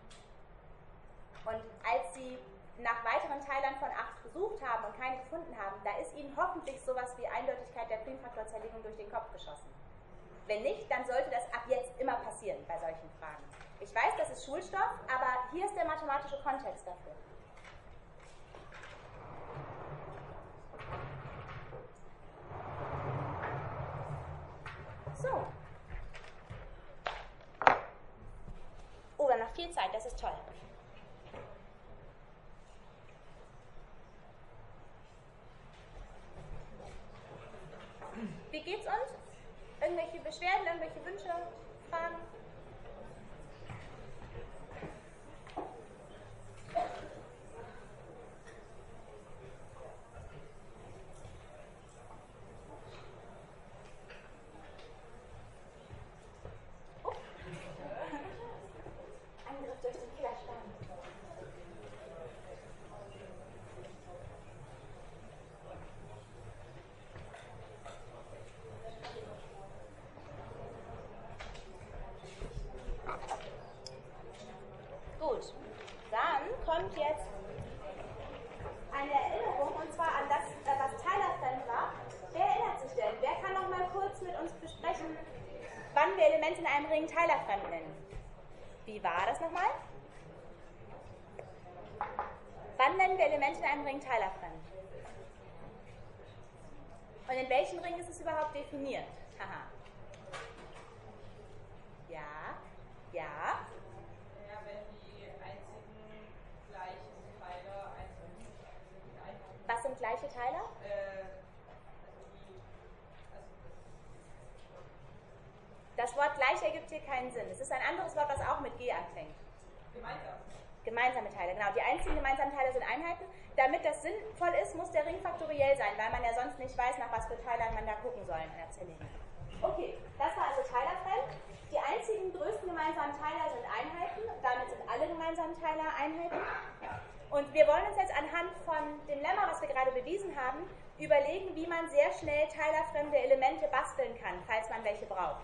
Und als Sie nach weiteren Teilern von acht gesucht haben und keine gefunden haben, da ist Ihnen hoffentlich sowas wie Eindeutigkeit der Primfaktorzerlegung durch den Kopf geschossen. Wenn nicht, dann sollte das ab jetzt immer passieren bei solchen Fragen. Ich weiß, das ist Schulstoff, aber hier ist der mathematische Kontext dafür. So. Oh, wir haben noch viel Zeit, das ist toll. Wie geht's uns? Irgendwelche Beschwerden, irgendwelche Wünsche, Fragen? Kommt jetzt eine Erinnerung, und zwar an das, was teilerfremd war. Wer erinnert sich denn? Wer kann noch mal kurz mit uns besprechen, wann wir Elemente in einem Ring teilerfremd nennen? Wie war das nochmal? Wann nennen wir Elemente in einem Ring teilerfremd? Und in welchem Ring ist es überhaupt definiert? Haha. Ja, ja. Was sind gleiche Teiler? Das Wort gleich ergibt hier keinen Sinn. Es ist ein anderes Wort, was auch mit G anfängt. Gemeinsam. Gemeinsame Teile, genau. Die einzigen gemeinsamen Teile sind Einheiten. Damit das sinnvoll ist, muss der Ring faktoriell sein, weil man ja sonst nicht weiß, nach was für Teilern man da gucken soll in der Zerlegung. Okay, das war also teilerfremd. Die einzigen größten gemeinsamen Teiler sind Einheiten. Damit sind alle gemeinsamen Teiler Einheiten. Und wir wollen uns jetzt anhand von dem Lemma, was wir gerade bewiesen haben, überlegen, wie man sehr schnell teilerfremde Elemente basteln kann, falls man welche braucht.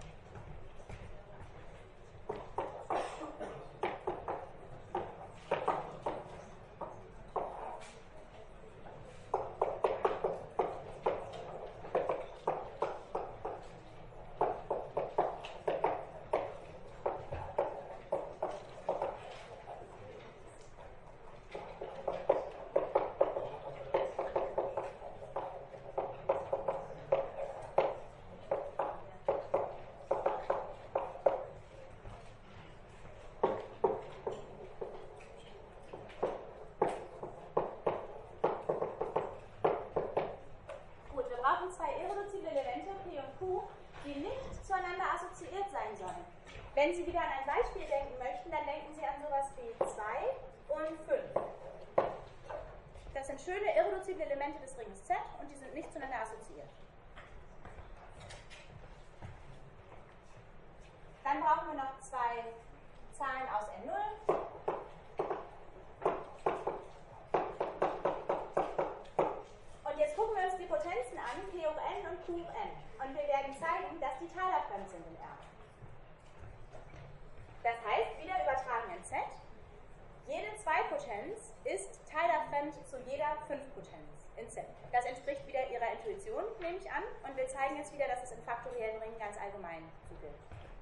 Wenn Sie wieder an ein Beispiel denken möchten, dann denken Sie an sowas wie zwei und fünf. Das sind schöne irreduzible Elemente des Ringes Z und die sind nicht zueinander assoziiert. Dann brauchen wir noch zwei Zahlen aus N null. Und jetzt gucken wir uns die Potenzen an, P hoch n und Q hoch n. Und wir werden zeigen, dass die teilerfremd sind in R. Das heißt, wieder übertragen in Z, jede zwei-Potenz ist teilerfremd zu jeder fünf-Potenz in Z. Das entspricht wieder Ihrer Intuition, nehme ich an, und wir zeigen jetzt wieder, dass es in faktoriellen Ringen ganz allgemein so gilt.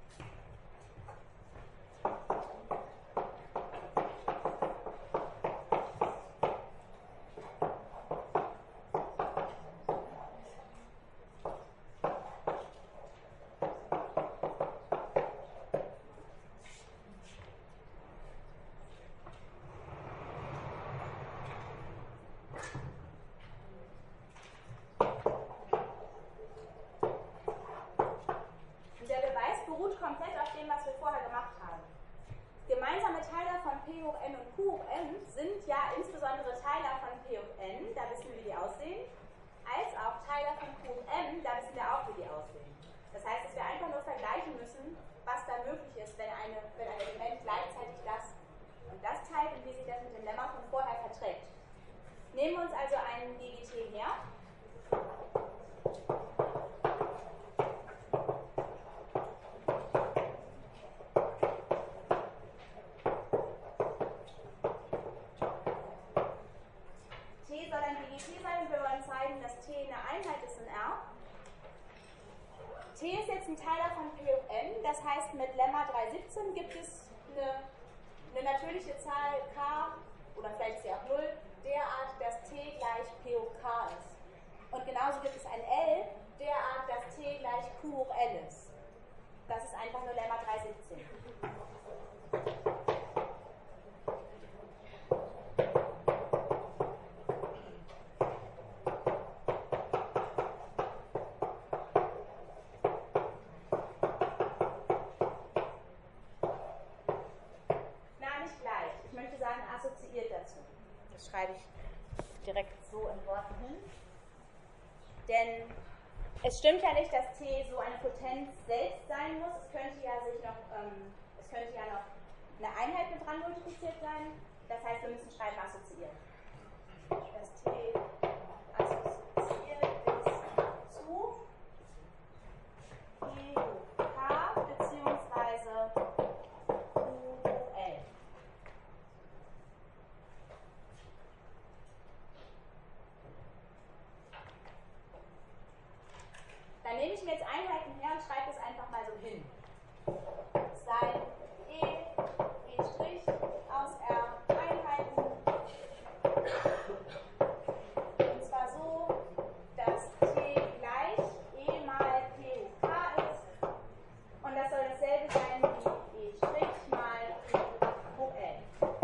P hoch n und Q hoch n sind ja insbesondere Teiler von P hoch n, da wissen wir, wie die aussehen, als auch Teiler von Q hoch m, da wissen wir auch, wie die aussehen. Das heißt, dass wir einfach nur vergleichen müssen, was da möglich ist, wenn, eine, wenn ein Element gleichzeitig das und das teilt und wie sich das mit dem Lemma von vorher verträgt. Nehmen wir uns also einen G G T her. T ist jetzt ein Teiler von P hoch n, das heißt, mit Lemma drei siebzehn gibt es eine, eine natürliche Zahl k, oder vielleicht ist sie auch null, derart, dass t gleich P hoch k ist. Und genauso gibt es ein L, derart, dass t gleich Q hoch L ist. Das ist einfach nur Lemma drei siebzehn. Das schreibe ich direkt so in Worten hin. Denn es stimmt ja nicht, dass T so eine Potenz selbst sein muss. Es könnte ja, sich noch, ähm, es könnte ja noch eine Einheit mit dran multipliziert sein. Das heißt, wir müssen schreiben assoziiert. Das T assoziiert ist zu P hoch k beziehungsweise Q hoch L. Dann nehme ich mir jetzt Einheiten her und schreibe es einfach mal so hin. Sein E, E' aus R Einheiten. Und zwar so, dass T gleich E mal P hoch k ist. Und das soll dasselbe sein wie E' mal Q hoch L.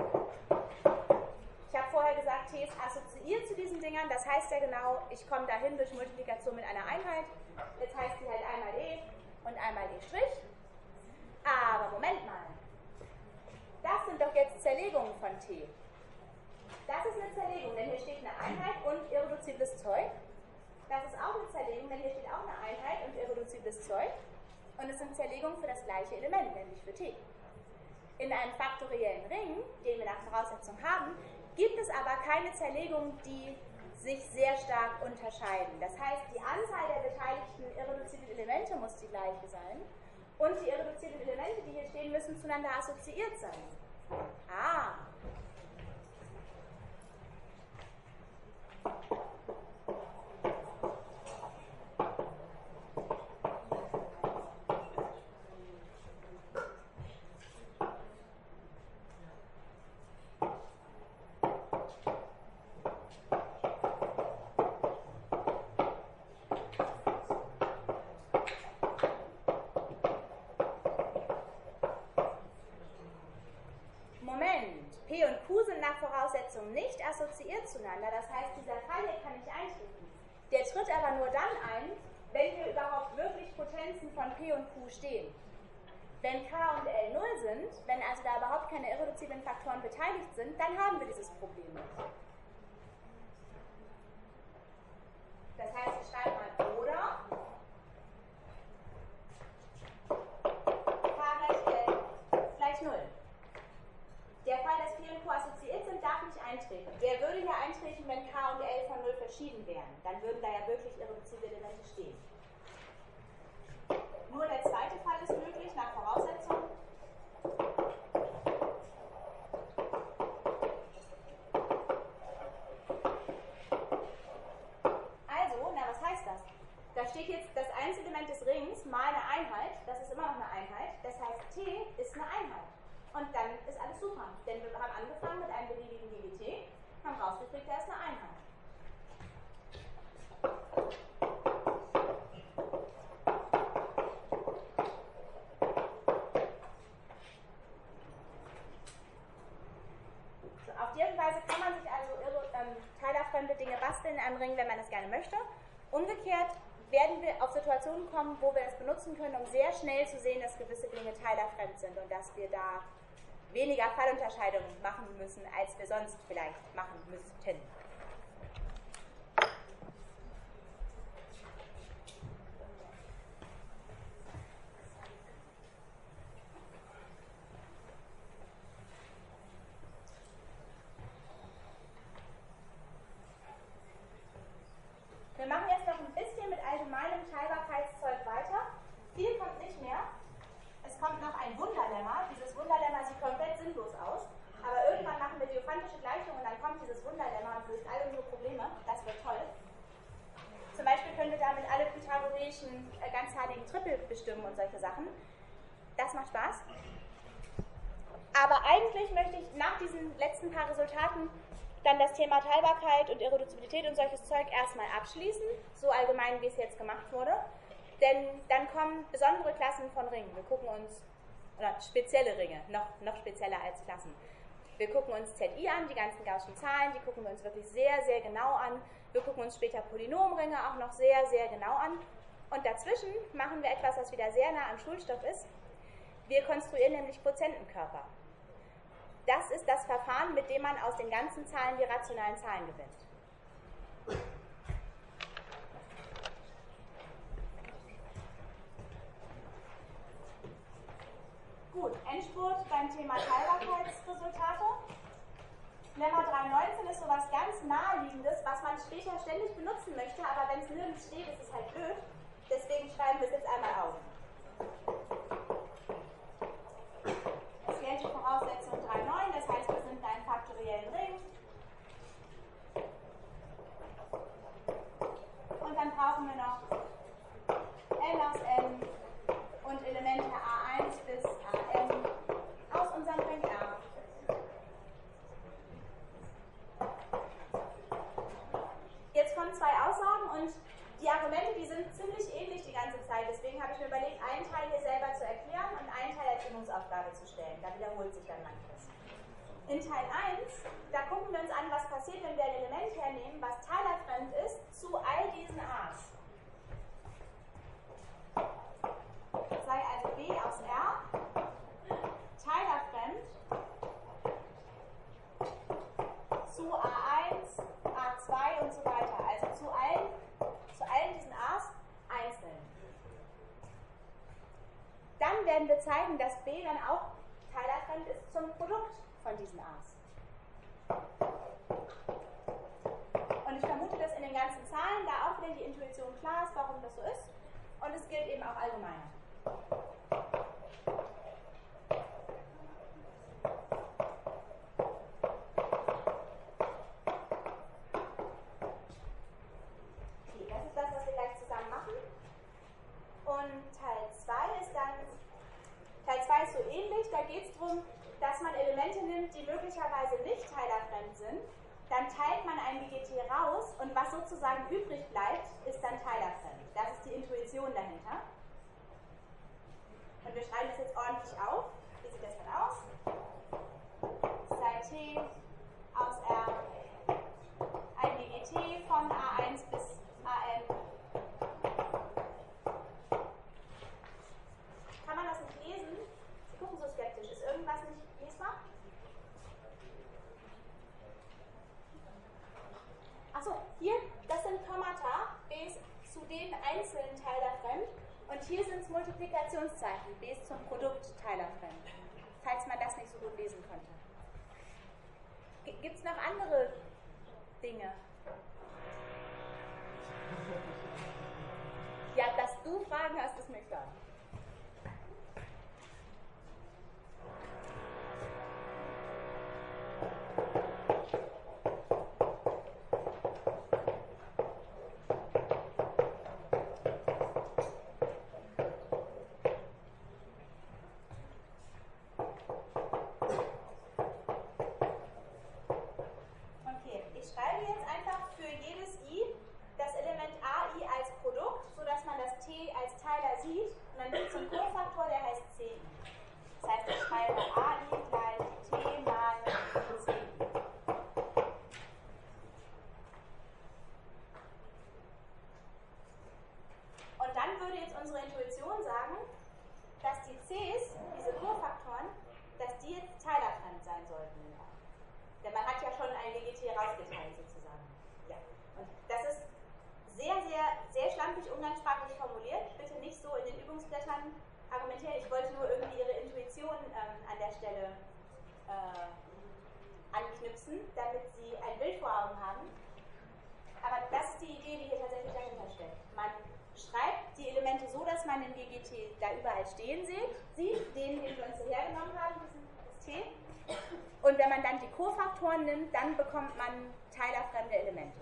Ich habe vorher gesagt, T ist assoziiert zu diesen Dingern. Das heißt ja genau, ich komme dahin durch Multiplikation mit einer Einheit. Jetzt heißt sie halt einmal E und einmal E'. Aber Moment mal. Das sind jetzt Zerlegungen von T. Das ist eine Zerlegung, denn hier steht eine Einheit und irreduzibles Zeug. Das ist auch eine Zerlegung, denn hier steht auch eine Einheit und irreduzibles Zeug. Und es sind Zerlegungen für das gleiche Element, nämlich für T. In einem faktoriellen Ring, den wir nach Voraussetzung haben, gibt es aber keine Zerlegungen, die sich sehr stark unterscheiden. Das heißt, die Anzahl der beteiligten irreduziblen Elemente muss die gleiche sein und die irreduziblen Elemente, die hier stehen, müssen zueinander assoziiert sein. Ah! Nicht assoziiert zueinander, das heißt, dieser Fall hier kann nicht eintreten. Der tritt aber nur dann ein, wenn hier überhaupt wirklich Potenzen von P und Q stehen. Wenn K und L null sind, wenn also da überhaupt keine irreduziblen Faktoren beteiligt sind, dann haben wir dieses Problem nicht. Das heißt, ich schreibe mal oder K gleich L gleich null. Der Fall, dass P und Q assoziiert sind, darf nicht eintreten. Der würde ja eintreten, wenn K und L von null verschieden wären. Dann würden da ja wirklich irreduzible Elemente stehen. Nur der zweite Fall ist möglich, nach Voraussetzung. Also, na, was heißt das? Da steht jetzt, das Einzelement des Rings mal eine Einheit, das ist immer noch eine Einheit. Das heißt, T ist eine Einheit. Und dann ist alles super, denn wir haben angefangen mit einem beliebigen G G T, haben rausgekriegt, da ist eine Einheit. So, auf diese Weise kann man sich also irre, ähm, teilerfremde Dinge basteln in einem Ring, wenn man das gerne möchte. Umgekehrt werden wir auf Situationen kommen, wo wir es benutzen können, um sehr schnell zu sehen, dass gewisse Dinge teilerfremd sind und dass wir da weniger Fallunterscheidungen machen müssen, als wir sonst vielleicht machen müssten. Wir machen jetzt noch ein bisschen mit allgemeinem Teilbarkeitszeug weiter. Viel kommt nicht mehr. Es kommt noch ein Wunderlemma. Dieses Wunderlemma sieht komplett sinnlos aus. Aber irgendwann machen wir diophantische Gleichungen und dann kommt dieses Wunderlemma und löst all unsere Probleme. Das wird toll. Zum Beispiel können wir damit alle pythagoreischen äh, ganzzahligen Trippel bestimmen und solche Sachen. Das macht Spaß. Aber eigentlich möchte ich nach diesen letzten paar Resultaten dann das Thema Teilbarkeit und Irreduzibilität und solches Zeug erstmal abschließen, so allgemein wie es jetzt gemacht wurde. Denn dann kommen besondere Klassen von Ringen. Wir gucken uns, oder spezielle Ringe, noch, noch spezieller als Klassen. Wir gucken uns Z I an, die ganzen Gaußschen Zahlen, die gucken wir uns wirklich sehr, sehr genau an. Wir gucken uns später Polynomringe auch noch sehr, sehr genau an. Und dazwischen machen wir etwas, was wieder sehr nah am Schulstoff ist. Wir konstruieren nämlich Quotientenkörper. Das ist das Verfahren, mit dem man aus den ganzen Zahlen die rationalen Zahlen gewinnt. Gut, Endspurt beim Thema Teilbarkeitsresultate. Lemma drei neunzehn ist sowas ganz Naheliegendes, was man später ständig benutzen möchte, aber wenn es nirgends steht, ist es halt blöd. Deswegen schreiben wir es jetzt einmal auf. Scientische Voraussetzung drei neun, das heißt, wir sind in einem faktoriellen Ring. Und dann brauchen wir noch L aus N und Elemente A eins bis A n aus unserem Ring R. Jetzt kommen zwei Aussagen und die Argumente, die sind ziemlich ähnlich die ganze Zeit. Deswegen habe ich mir überlegt, einen Teil hier selber zu erklären und einen Teil als Übungsaufgabe zu stellen. Da wiederholt sich dann manches. In Teil eins, da gucken wir uns an, was passiert, wenn wir ein Element hernehmen, was teilerfremd ist zu all diesen A's. Sei also B aus R teilerfremd zeigen, dass B dann auch teilerfremd ist zum Produkt von diesen A's. Und ich vermute, dass in den ganzen Zahlen da auch wieder die Intuition klar ist, warum das so ist. Und es gilt eben auch allgemeiner. Okay, das ist das, was wir gleich zusammen machen. Und Teil zwei ist dann, Teil zwei ist so ähnlich, da geht es darum, dass man Elemente nimmt, die möglicherweise nicht teilerfremd sind. Dann teilt man ein B G T raus und was sozusagen übrig bleibt, ist dann teilerfremd. Das ist die Intuition dahinter. Und wir schreiben das jetzt ordentlich auf. Wie sieht das dann aus? Sei T aus R ein B G T von A eins bis A N. Kann man das nicht lesen? Sie gucken so skeptisch. Ist irgendwas nicht lesbar? Achso, hier, das sind Kommata. B ist zu den einzelnen teilerfremd. Und hier sind es Multiplikationszeichen. B ist zum Produkt teilerfremd. Falls man das nicht so gut lesen konnte. Gibt es noch andere Dinge? Ja, dass du Fragen hast, ist mir klar. Damit Sie ein Bild vor Augen haben. Aber das ist die Idee, die hier tatsächlich dahinter steckt. Man schreibt die Elemente so, dass man den G G T da überall stehen sieht, sieht den, den wir uns so hergenommen haben, diesen das T. Und wenn man dann die Kofaktoren nimmt, dann bekommt man teilerfremde Elemente.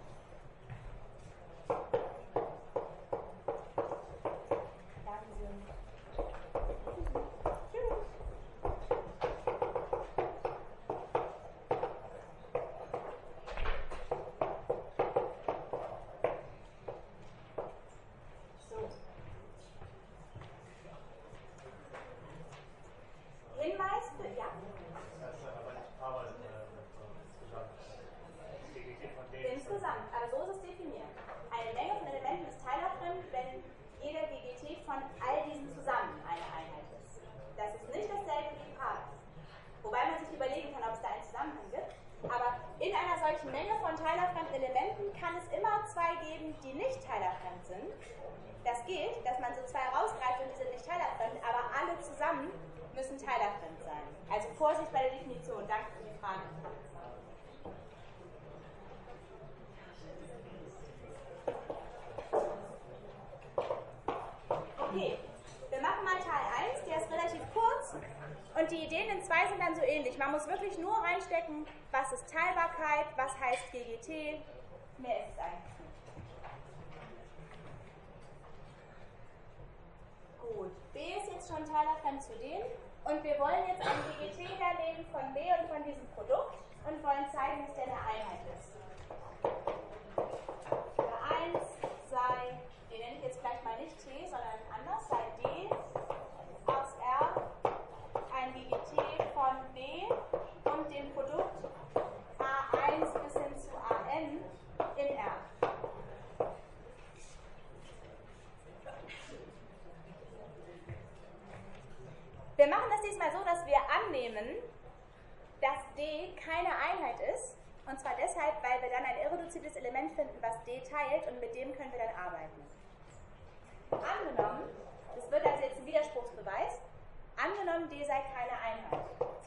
Die nicht teilerfremd sind. Das geht, dass man so zwei rausgreift und die sind nicht teilerfremd, aber alle zusammen müssen teilerfremd sein. Also Vorsicht bei der Definition. Danke für die Frage. Okay, wir machen mal Teil eins, der ist relativ kurz und die Ideen in zwei sind dann so ähnlich. Man muss wirklich nur reinstecken, was ist Teilbarkeit, was heißt G G T, mehr ist es eigentlich nicht. Gut, B ist jetzt schon teilerfremd zu D und wir wollen jetzt ein G G T hernehmen von B und von diesem Produkt und wollen zeigen, dass der eine Einheit ist. Bei eins sei, den nenne ich jetzt vielleicht mal nicht T, sondern anders, sei D aus R ein G G T von B und dem Produkt A eins bis hin zu A N in R. Wir machen das diesmal so, dass wir annehmen, dass D keine Einheit ist. Und zwar deshalb, weil wir dann ein irreduzibles Element finden, was D teilt und mit dem können wir dann arbeiten. Angenommen, das wird also jetzt ein Widerspruchsbeweis, Angenommen, D sei keine Einheit.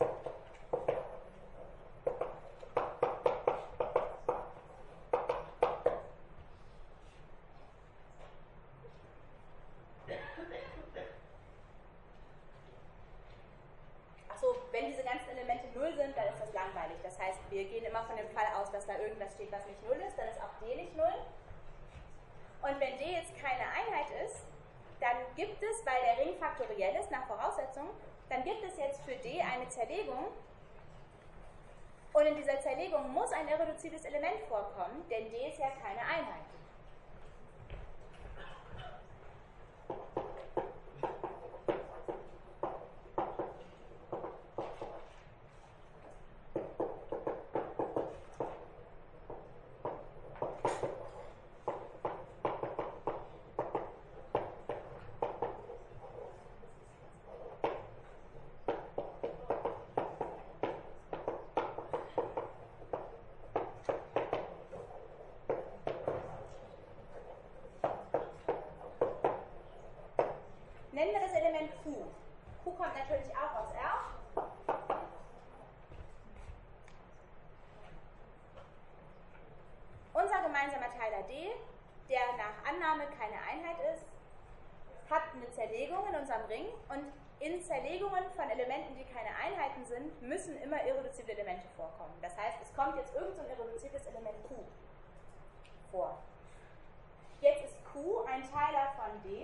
Achso, wenn diese ganzen Elemente null sind, dann ist das langweilig. Das heißt, wir gehen immer von dem Fall aus, dass da irgendwas steht, was nicht null ist, dann ist auch D nicht null. Und wenn D jetzt keine Einheit ist, dann gibt es, weil der Ring faktoriell ist, nach Voraussetzung, dann gibt es jetzt für D eine Zerlegung. Und in dieser Zerlegung muss ein irreduzibles Element vorkommen, denn D ist ja keine Einheit. Nennen wir das Element Q. Q kommt natürlich auch aus R. Unser gemeinsamer Teiler D, der nach Annahme keine Einheit ist, hat eine Zerlegung in unserem Ring und in Zerlegungen von Elementen, die keine Einheiten sind, müssen immer irreduzible Elemente vorkommen. Das heißt, es kommt jetzt irgend so ein irreduzibles Element Q vor. Jetzt ist Q ein Teiler von D.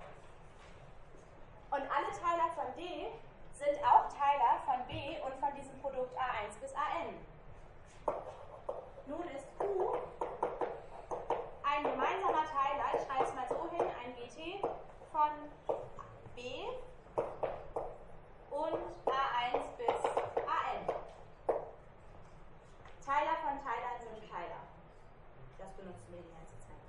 Und alle Teiler von D sind auch Teiler von B und von diesem Produkt A eins bis A n. Nun ist Q ein gemeinsamer Teiler, ich schreibe es mal so hin, ein G T von B und A eins bis A n. Teiler von Teilern sind Teiler. Das benutzen wir die ganze Zeit.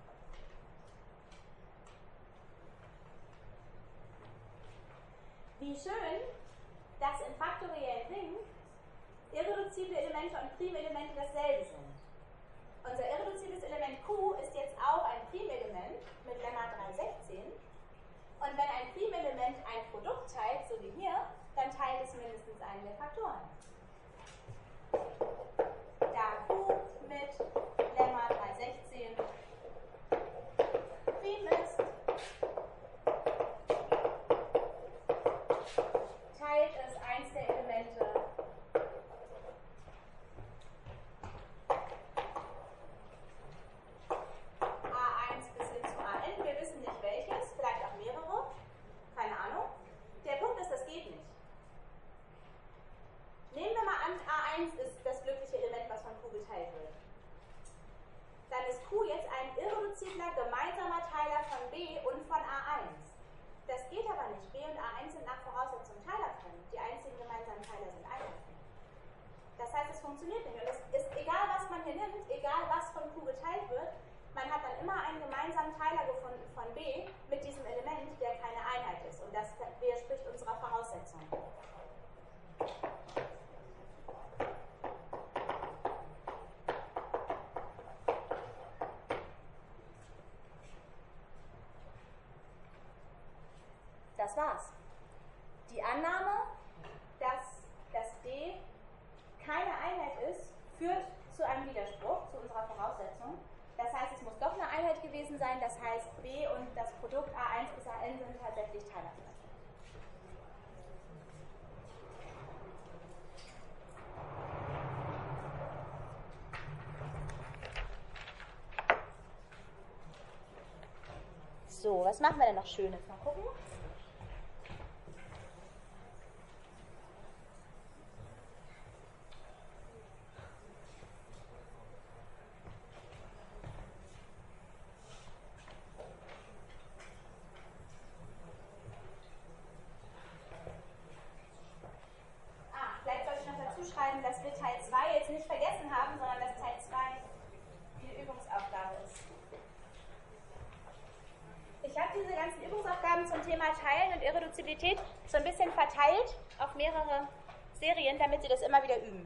Wie schön, dass im faktoriellen Ring irreduzible Elemente und Primelemente dasselbe sind. Unser irreduzibles Element Q ist jetzt auch ein Primelement mit Lemma drei sechzehn. Und wenn ein Primelement ein Produkt teilt, so wie hier, dann teilt es mindestens einen der Faktoren. Da Q mit Lemma drei sechzehn prim ist, teilt es eins der Elemente A eins bis hin zu A n. Wir wissen nicht welches, vielleicht auch mehrere, keine Ahnung. Der Punkt ist, das geht nicht. Nehmen wir mal an, A eins ist das glückliche Element, was von Q geteilt wird. Dann ist Q jetzt ein irreduzibler gemeinsamer Teiler von B und von A eins. Das geht aber nicht. B und A eins sind nach Voraussetzung teilerfremd. Die einzigen gemeinsamen Teiler sind Einheiten. Das heißt, es funktioniert nicht. Und es ist egal, was man hier nimmt, egal was von Q geteilt wird, man hat dann immer einen gemeinsamen Teiler gefunden von B mit diesem Element, der keine Einheit ist. Und das widerspricht unserer Voraussetzung. Das war's. Die Annahme, dass das D keine Einheit ist, führt zu einem Widerspruch, zu unserer Voraussetzung. Das heißt, es muss doch eine Einheit gewesen sein. Das heißt, B und das Produkt A eins bis A n sind tatsächlich teilerfremd. So, was machen wir denn noch Schönes? Mal gucken. Dass wir Teil zwei jetzt nicht vergessen haben, sondern dass Teil zwei die Übungsaufgabe ist. Ich habe diese ganzen Übungsaufgaben zum Thema Teilen und Irreduzibilität so ein bisschen verteilt auf mehrere Serien, damit Sie das immer wieder üben.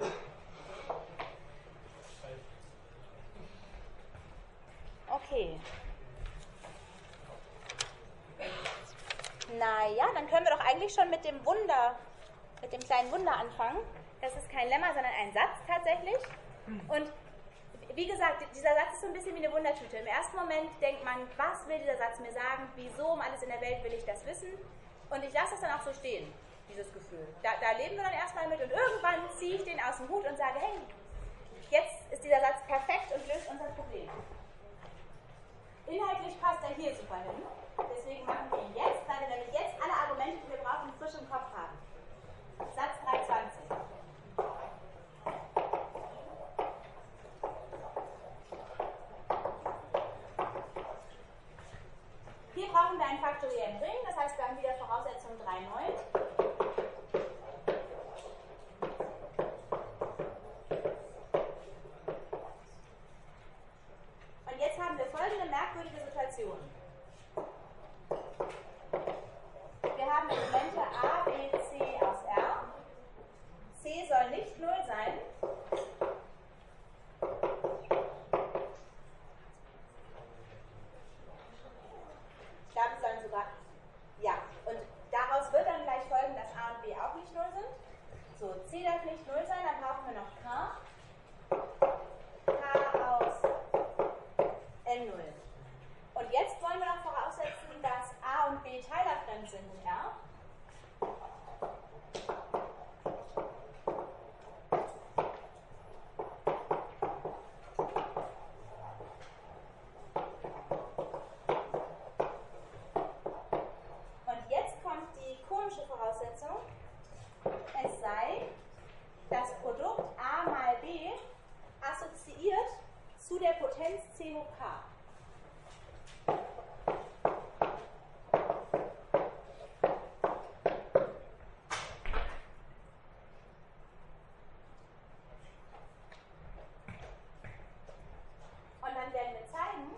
Okay. Naja, dann können wir doch eigentlich schon mit dem Wunder, mit dem kleinen Wunder anfangen. Das ist kein Lemma, sondern ein Satz tatsächlich. Und wie gesagt, dieser Satz ist so ein bisschen wie eine Wundertüte. Im ersten Moment denkt man, was will dieser Satz mir sagen? Wieso um alles in der Welt will ich das wissen? Und ich lasse das dann auch so stehen, dieses Gefühl. Da, da leben wir dann erstmal mit und irgendwann ziehe ich den aus dem Hut und sage, hey, jetzt ist dieser Satz perfekt und löst unser Problem. Inhaltlich passt er hier super hin. Deswegen machen wir ihn jetzt, weil wir nämlich jetzt alle Argumente, die wir brauchen, frisch im Kopf haben. Satz dreihundertzwanzig. Hier brauchen wir einen faktoriellen Ring, das heißt, wir haben wieder Voraussetzung drei neun. Und jetzt haben wir folgende merkwürdige Situation. Wir haben Elemente a, b, c aus R. C soll nicht null sein. Ich glaube, es sollen sogar, ja, und daraus wird dann gleich folgen, dass A und B auch nicht null sind. So, C darf nicht null sein, dann brauchen wir noch K. K aus N null. Und jetzt wollen wir noch voraussetzen, dass A und B teilerfremd sind in R. Und jetzt kommt die komische Voraussetzung, es sei das Produkt A mal B assoziiert zu der Potenz C hoch K. Und dann werden wir zeigen,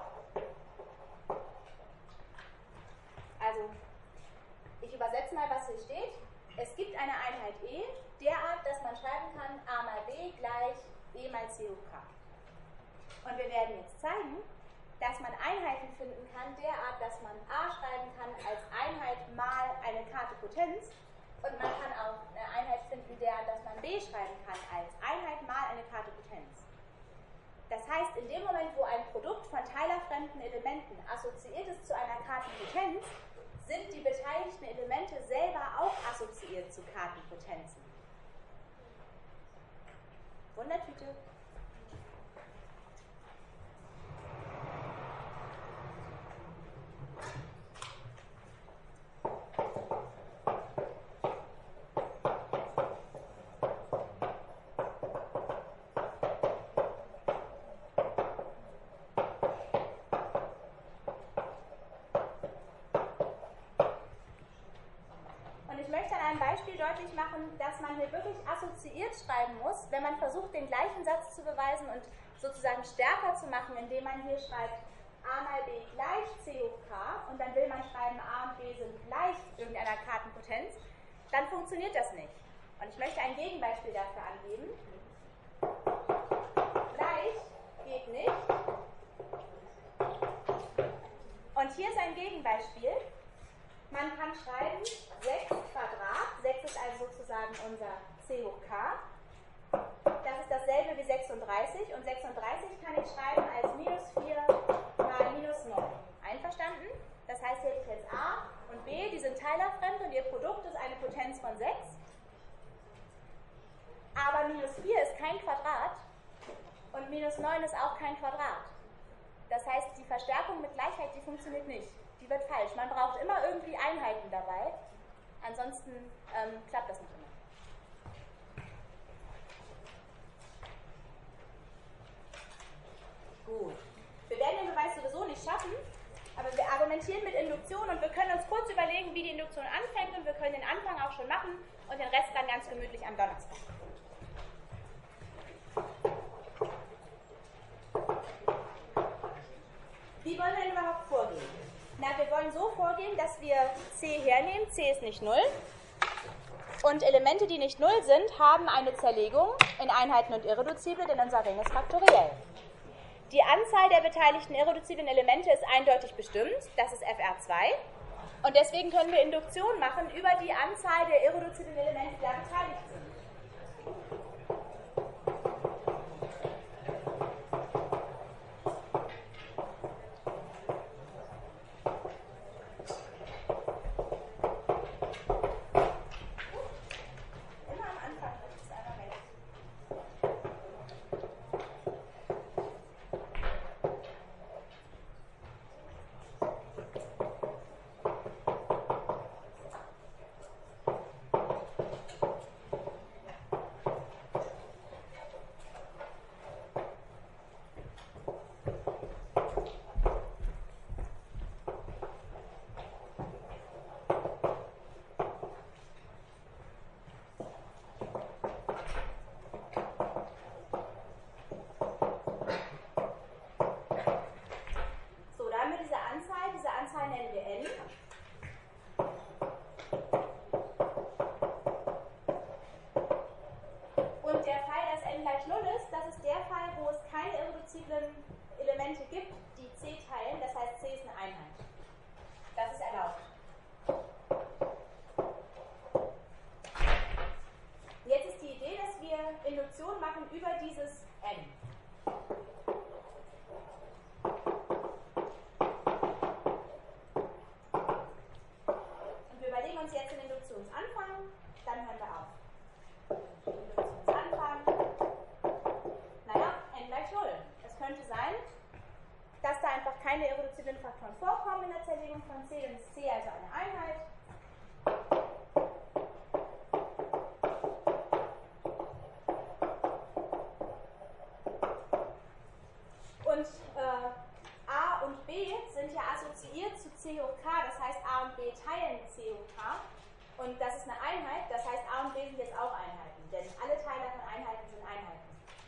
also ich übersetze mal, was hier steht. Es gibt eine Einheit E, derart, dass man schreiben kann, A mal B gleich E mal C hoch K. Und wir werden jetzt zeigen, dass man Einheiten finden kann, derart, dass man A schreiben kann als Einheit mal eine Karte Potenz. Und man kann auch eine Einheit finden, derart, dass man B schreiben kann als Einheit mal eine Karte Potenz. Das heißt, in dem Moment, wo ein Produkt von teilerfremden Elementen assoziiert ist zu einer Kartenpotenz, sind die beteiligten Elemente selber auch assoziiert zu Kartenpotenzen. Wundertüte. Beispiel deutlich machen, dass man hier wirklich assoziiert schreiben muss, wenn man versucht, den gleichen Satz zu beweisen und sozusagen stärker zu machen, indem man hier schreibt A mal B gleich C hoch K und dann will man schreiben A und B sind gleich irgendeiner Kartenpotenz, dann funktioniert das nicht. Und ich möchte ein Gegenbeispiel dafür angeben. Gleich geht nicht. Und hier ist ein Gegenbeispiel. Man kann schreiben sechs Quadrat, sechs ist also sozusagen unser C hoch K. Das ist dasselbe wie sechsunddreißig und sechsunddreißig kann ich schreiben als minus vier mal minus neun. Einverstanden? Das heißt, hier hätte ich jetzt A und B, die sind teilerfremd und ihr Produkt ist eine Potenz von sechs. Aber minus vier ist kein Quadrat und minus neun ist auch kein Quadrat. Das heißt, die Verstärkung mit Gleichheit, die funktioniert nicht. Die wird falsch. Man braucht immer irgendwie Einheiten dabei. Ansonsten ähm, klappt das nicht immer. Gut. Wir werden den Beweis sowieso nicht schaffen, aber wir argumentieren mit Induktion und wir können uns kurz überlegen, wie die Induktion anfängt und wir können den Anfang auch schon machen und den Rest dann ganz gemütlich am Donnerstag. Wie wollen wir denn überhaupt vorgehen? Na, wir wollen so vorgehen, dass wir C hernehmen, C ist nicht null. Und Elemente, die nicht null sind, haben eine Zerlegung in Einheiten und irreduzible, denn unser Ring ist faktoriell. Die Anzahl der beteiligten irreduziblen Elemente ist eindeutig bestimmt, das ist F R zwei. Und deswegen können wir Induktion machen über die Anzahl der irreduziblen Elemente, die da beteiligt sind. Elemente gibt, die C teilen, das heißt C ist eine Einheit. Das ist erlaubt. Jetzt ist die Idee, dass wir Induktion machen über dieses N. Und wir überlegen uns jetzt den Induktionsanfang, dann hören wir auf. Induktionsanfang, naja, N gleich null. Es könnte sein, dass da einfach keine irreduziblen Faktoren vorkommen in der Zerlegung von C, dann ist C also eine Einheit. Und äh, A und B sind ja assoziiert zu C hoch K, das heißt A und B teilen C hoch K. Und das ist eine Einheit, das heißt A und B sind jetzt auch Einheiten, denn alle Teiler von Einheiten sind Einheiten.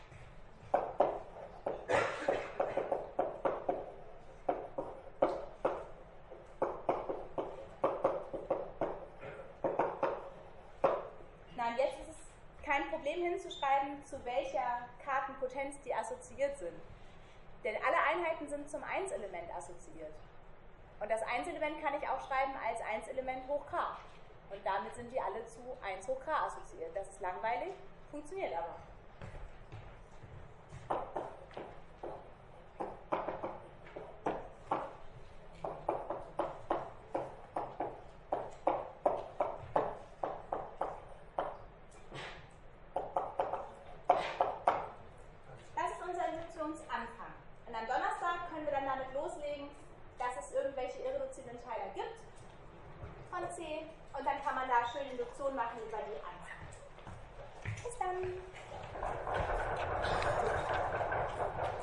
Kein Problem hinzuschreiben, zu welcher Kartenpotenz die assoziiert sind. Denn alle Einheiten sind zum eins-Element assoziiert. Und das eins-Element kann ich auch schreiben als eins-Element hoch K. Und damit sind die alle zu eins hoch K assoziiert. Das ist langweilig, funktioniert aber. Anfang. Und am Donnerstag können wir dann damit loslegen, dass es irgendwelche irreduziblen Teiler gibt von C und dann kann man da schön Induktion machen über die Anzahl. Bis dann!